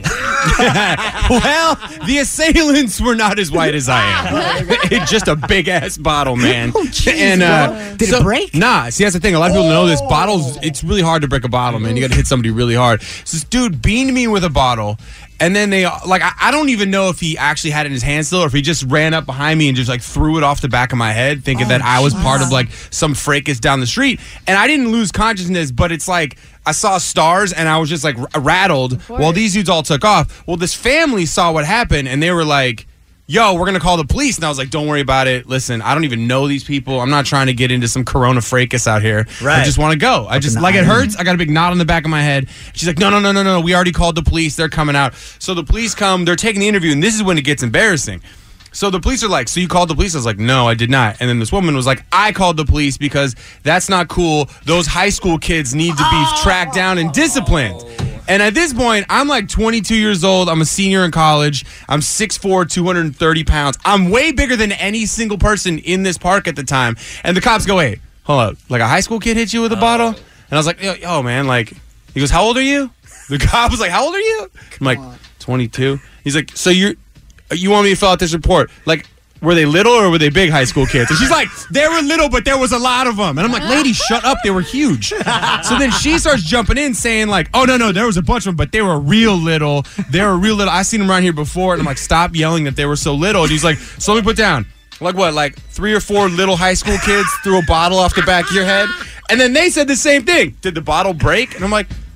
Speaker 5: Well, the assailants were not as white as I am. It's just a big ass bottle, man.
Speaker 4: Oh, jeez,
Speaker 5: and uh,
Speaker 4: bro. Did it break?
Speaker 5: Nah. See, that's the thing. A lot of people know this. Bottles. It's really hard to break a bottle, man. You got to hit somebody really hard. So this dude beamed me with a bottle. And then they, like, I, I don't even know if he actually had it in his hand still or if he just ran up behind me and just, like, threw it off the back of my head thinking
Speaker 4: Oh,
Speaker 5: that I was
Speaker 4: jeez.
Speaker 5: part of, like, some fracas down the street. And I didn't lose consciousness, but it's like I saw stars and I was just, like, r- rattled while these dudes all took off. Well, this family saw what happened and they were like, yo, we're going to call the police. And I was like, don't worry about it. Listen, I don't even know these people. I'm not trying to get into some Corona fracas out here.
Speaker 4: Right.
Speaker 5: I just want to go. I just,
Speaker 4: in the
Speaker 5: like, it
Speaker 4: island.
Speaker 5: hurts. I got a big knot on the back of my head. She's like, no, no, no, no, no. We already called the police. They're coming out. So the police come. They're taking the interview. And this is when it gets embarrassing. So the police are like, so you called the police? I was like, no, I did not. And then this woman was like, I called the police because that's not cool. Those high school kids need to be tracked down and disciplined. And at this point, I'm like twenty-two years old. I'm a senior in college. I'm six foot four, two hundred thirty pounds. I'm way bigger than any single person in this park at the time. And the cops go, wait, hold up. Like a high school kid hit you with a bottle? And I was like, yo, yo, man, like, he goes, how old are you? The cop was like, how old are you? I'm like, twenty-two. He's like, so you're, you want me to fill out this report? Like, were they little or were they big high school kids? And she's like, they were little, but there was a lot of them. And I'm like, lady, shut up. They were huge. So then she starts jumping in saying like, oh, no, no, there was a bunch of them, but they were real little. They were real little. I seen them around here before. And I'm like, stop yelling that they were so little. And he's like, so let me put down. Like what, like three or four little high school kids threw a bottle off the back of your head? And then they said the same thing. Did the bottle break? And I'm like,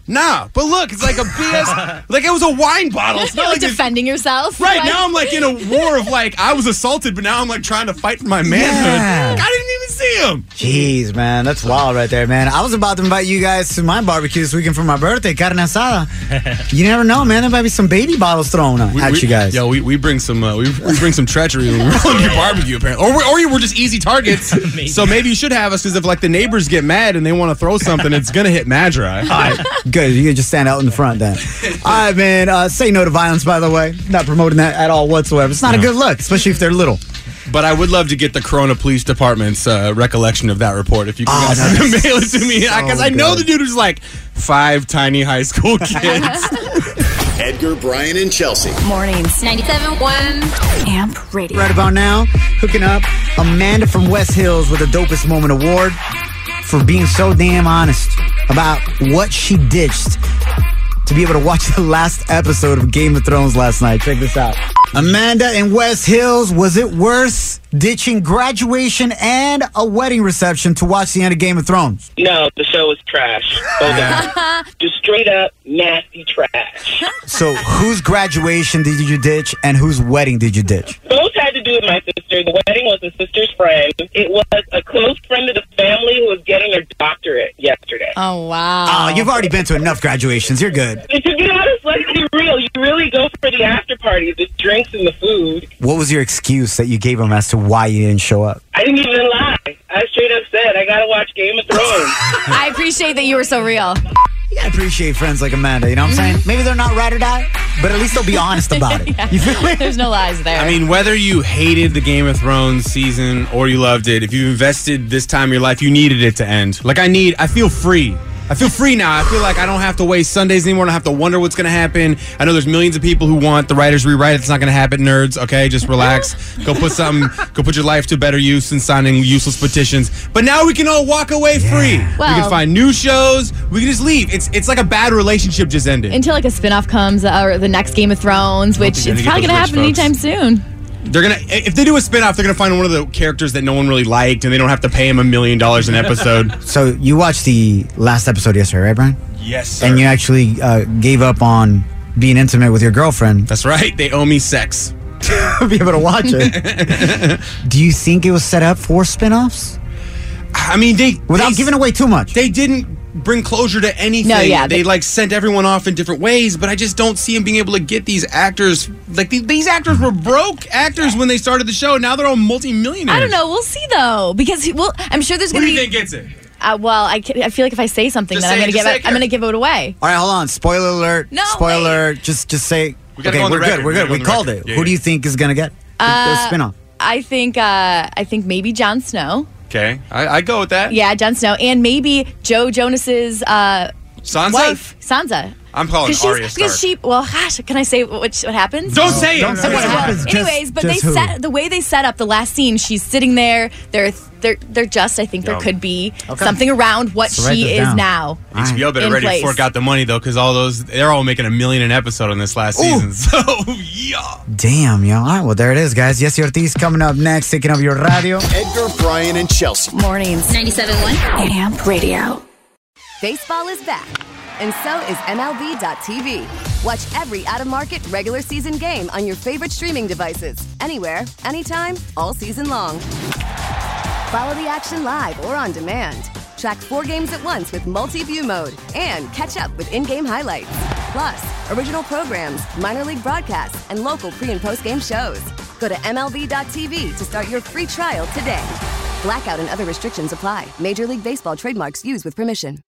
Speaker 5: Nah, but look, it's like a B S, like it was a wine bottle. It's not
Speaker 6: You're
Speaker 5: like it's-
Speaker 6: defending yourself.
Speaker 5: Right,
Speaker 6: Like-
Speaker 5: now I'm like in a war of like, I was assaulted, but now I'm like trying to fight for my manhood.
Speaker 4: Yeah.
Speaker 5: Like, I didn't even see him.
Speaker 4: Jeez, man, that's wild right there, man. I was about to invite you guys to my barbecue this weekend for my birthday, carne asada. You never know, man. There might be some baby bottles thrown at
Speaker 5: We-
Speaker 4: you
Speaker 5: we-
Speaker 4: guys.
Speaker 5: Yo, we, we bring some uh, we, we bring some treachery when we're on your barbecue, apparently. Or, we- or you were just easy targets. So maybe you should have us, because if like the neighbors get mad and they want to throw something, it's gonna hit Madra.
Speaker 4: All right, good. You can just stand out in the front then. All right, man. Uh, say no to violence, by the way. Not promoting that at all whatsoever. It's not a
Speaker 5: No.
Speaker 4: good look, especially if they're little.
Speaker 5: But I would love to get the Corona Police Department's uh, recollection of that report. If you can
Speaker 4: Oh,
Speaker 5: guys
Speaker 4: that's
Speaker 5: mail it to me,
Speaker 4: so
Speaker 5: because I know
Speaker 4: good.
Speaker 5: the dude was like five tiny high school kids.
Speaker 2: Edgar, Brian, and Chelsea.
Speaker 3: Mornings. ninety-seven point one Amp Radio.
Speaker 4: Right about now, hooking up Amanda from West Hills with the Dopest Moment Award for being so damn honest about what she ditched to be able to watch the last episode of Game of Thrones last night. Check this out. Amanda in West Hills, was it worth ditching graduation and a wedding reception to watch the end of Game of Thrones?
Speaker 12: No, the show was trash. Okay. Just straight up nasty trash.
Speaker 4: So whose graduation did you ditch and whose wedding did you ditch?
Speaker 12: Both had to do with my sister. The wedding was a sister's friend. It was a close friend of the family who was getting her doctorate yesterday.
Speaker 6: Oh, wow.
Speaker 4: Oh, you've already been to enough graduations. You're good.
Speaker 12: And to be honest, let's be real. You really go for the after party, the drinks and the food.
Speaker 4: What was your excuse that you gave him as to why you didn't show up?
Speaker 12: I didn't even lie. I straight up said, I gotta watch Game of Thrones.
Speaker 6: I appreciate that you were so real.
Speaker 4: I appreciate friends like Amanda, you know what I'm saying? Maybe they're not ride or die, but at least they'll be honest about it. You feel me?
Speaker 6: There's no lies there.
Speaker 5: I mean, whether you hated the Game of Thrones season or you loved it, if you invested this time of your life, you needed it to end. Like I need, I feel free. I feel free now. I feel like I don't have to waste Sundays anymore. I don't have to wonder what's going to happen. I know there's millions of people who want the writers rewrite. It's not going to happen, nerds. Okay, just relax. Go put something. Go put your life to better use than signing useless petitions. But now we can all walk away free. we
Speaker 6: Well-
Speaker 5: can find new shows. We can just leave. It's it's like a bad relationship just ended.
Speaker 6: Until like a spinoff comes, uh, or the next Game of Thrones, which
Speaker 5: think
Speaker 6: it's
Speaker 5: they're
Speaker 6: probably
Speaker 5: gonna
Speaker 6: going to
Speaker 5: get those
Speaker 6: happen
Speaker 5: rich
Speaker 6: anytime soon.
Speaker 5: They're gonna if they do a spinoff, they're gonna find one of the characters that no one really liked, and they don't have to pay him a million dollars an episode.
Speaker 4: So you watched the last episode yesterday, right, Brian?
Speaker 5: Yes, sir.
Speaker 4: And you actually uh, gave up on being intimate with your girlfriend.
Speaker 5: That's right. They owe me sex.
Speaker 4: to be able to watch it. Do you think it was set up for spinoffs?
Speaker 5: I mean, they
Speaker 4: without
Speaker 5: they,
Speaker 4: giving away too much.
Speaker 5: They didn't bring closure to anything.
Speaker 6: No, yeah,
Speaker 5: they
Speaker 6: but-
Speaker 5: like sent everyone off in different ways, but I just don't see them being able to get these actors. Like these, these actors were broke actors when they started the show. Now they're all multimillionaires.
Speaker 6: I don't know. We'll see though, because well, I'm sure there's
Speaker 5: Who
Speaker 6: going
Speaker 5: do
Speaker 6: to
Speaker 5: you
Speaker 6: be.
Speaker 5: think gets it?
Speaker 6: Uh, well, I, ca- I feel like if I say something,
Speaker 5: Just
Speaker 6: then
Speaker 5: say
Speaker 6: I'm
Speaker 5: it,
Speaker 6: going to
Speaker 5: just
Speaker 6: give
Speaker 5: say
Speaker 6: it.
Speaker 5: it,
Speaker 6: I'm going to give it away.
Speaker 4: All right, hold on. Spoiler alert.
Speaker 6: No,
Speaker 4: Spoiler
Speaker 6: wait.
Speaker 4: alert. Just, just say.
Speaker 5: We gotta
Speaker 4: okay,
Speaker 5: go on the
Speaker 4: we're
Speaker 5: record.
Speaker 4: good. We're
Speaker 5: We gotta
Speaker 4: good.
Speaker 5: go
Speaker 4: We
Speaker 5: on the
Speaker 4: called
Speaker 5: record.
Speaker 4: it.
Speaker 5: Yeah,
Speaker 4: Who
Speaker 5: yeah.
Speaker 4: do you think is gonna get the,
Speaker 6: Uh,
Speaker 4: the spinoff?
Speaker 6: I think. Uh, I think maybe Jon Snow.
Speaker 5: Okay, I, I go with that.
Speaker 6: Yeah, Jon Snow, and maybe Joe Jonas's uh,
Speaker 5: Sansa?
Speaker 6: wife, Sansa.
Speaker 5: I'm calling
Speaker 6: Because
Speaker 5: Arya
Speaker 6: she's
Speaker 5: Stark.
Speaker 6: because she. Well, gosh, can I say what, what happens?
Speaker 5: Don't say it.
Speaker 4: Don't say
Speaker 6: Okay,
Speaker 4: what
Speaker 6: well,
Speaker 4: happens. Just-
Speaker 6: anyways, but
Speaker 4: just
Speaker 6: they
Speaker 4: who?
Speaker 6: set the way they set up the last scene. She's sitting there. They're they're they're just. I think there
Speaker 5: Yo.
Speaker 6: could be
Speaker 4: Okay.
Speaker 6: something around what
Speaker 4: So write
Speaker 6: she
Speaker 4: this
Speaker 6: is
Speaker 4: down.
Speaker 6: now.
Speaker 5: H B O better
Speaker 6: in
Speaker 5: ready
Speaker 6: place.
Speaker 5: to fork out the money though, because all those they're all making a million an episode on this last season. So yeah.
Speaker 4: Damn, yo. All right, well, there it is, guys. Jesse Ortiz coming up next, taking up your radio.
Speaker 2: Edgar, Brian, and Chelsea.
Speaker 3: Mornings. ninety-seven point one Amp Radio.
Speaker 7: Baseball is back, and so is M L B dot T V. Watch every out-of-market regular season game on your favorite streaming devices, anywhere, anytime, all season long. Follow the action live or on demand. Track four games at once with multi-view mode and catch up with in-game highlights. Plus, original programs, minor league broadcasts, and local pre- and post-game shows. Go to M L B dot T V to start your free trial today. Blackout and other restrictions apply. Major League Baseball trademarks used with permission.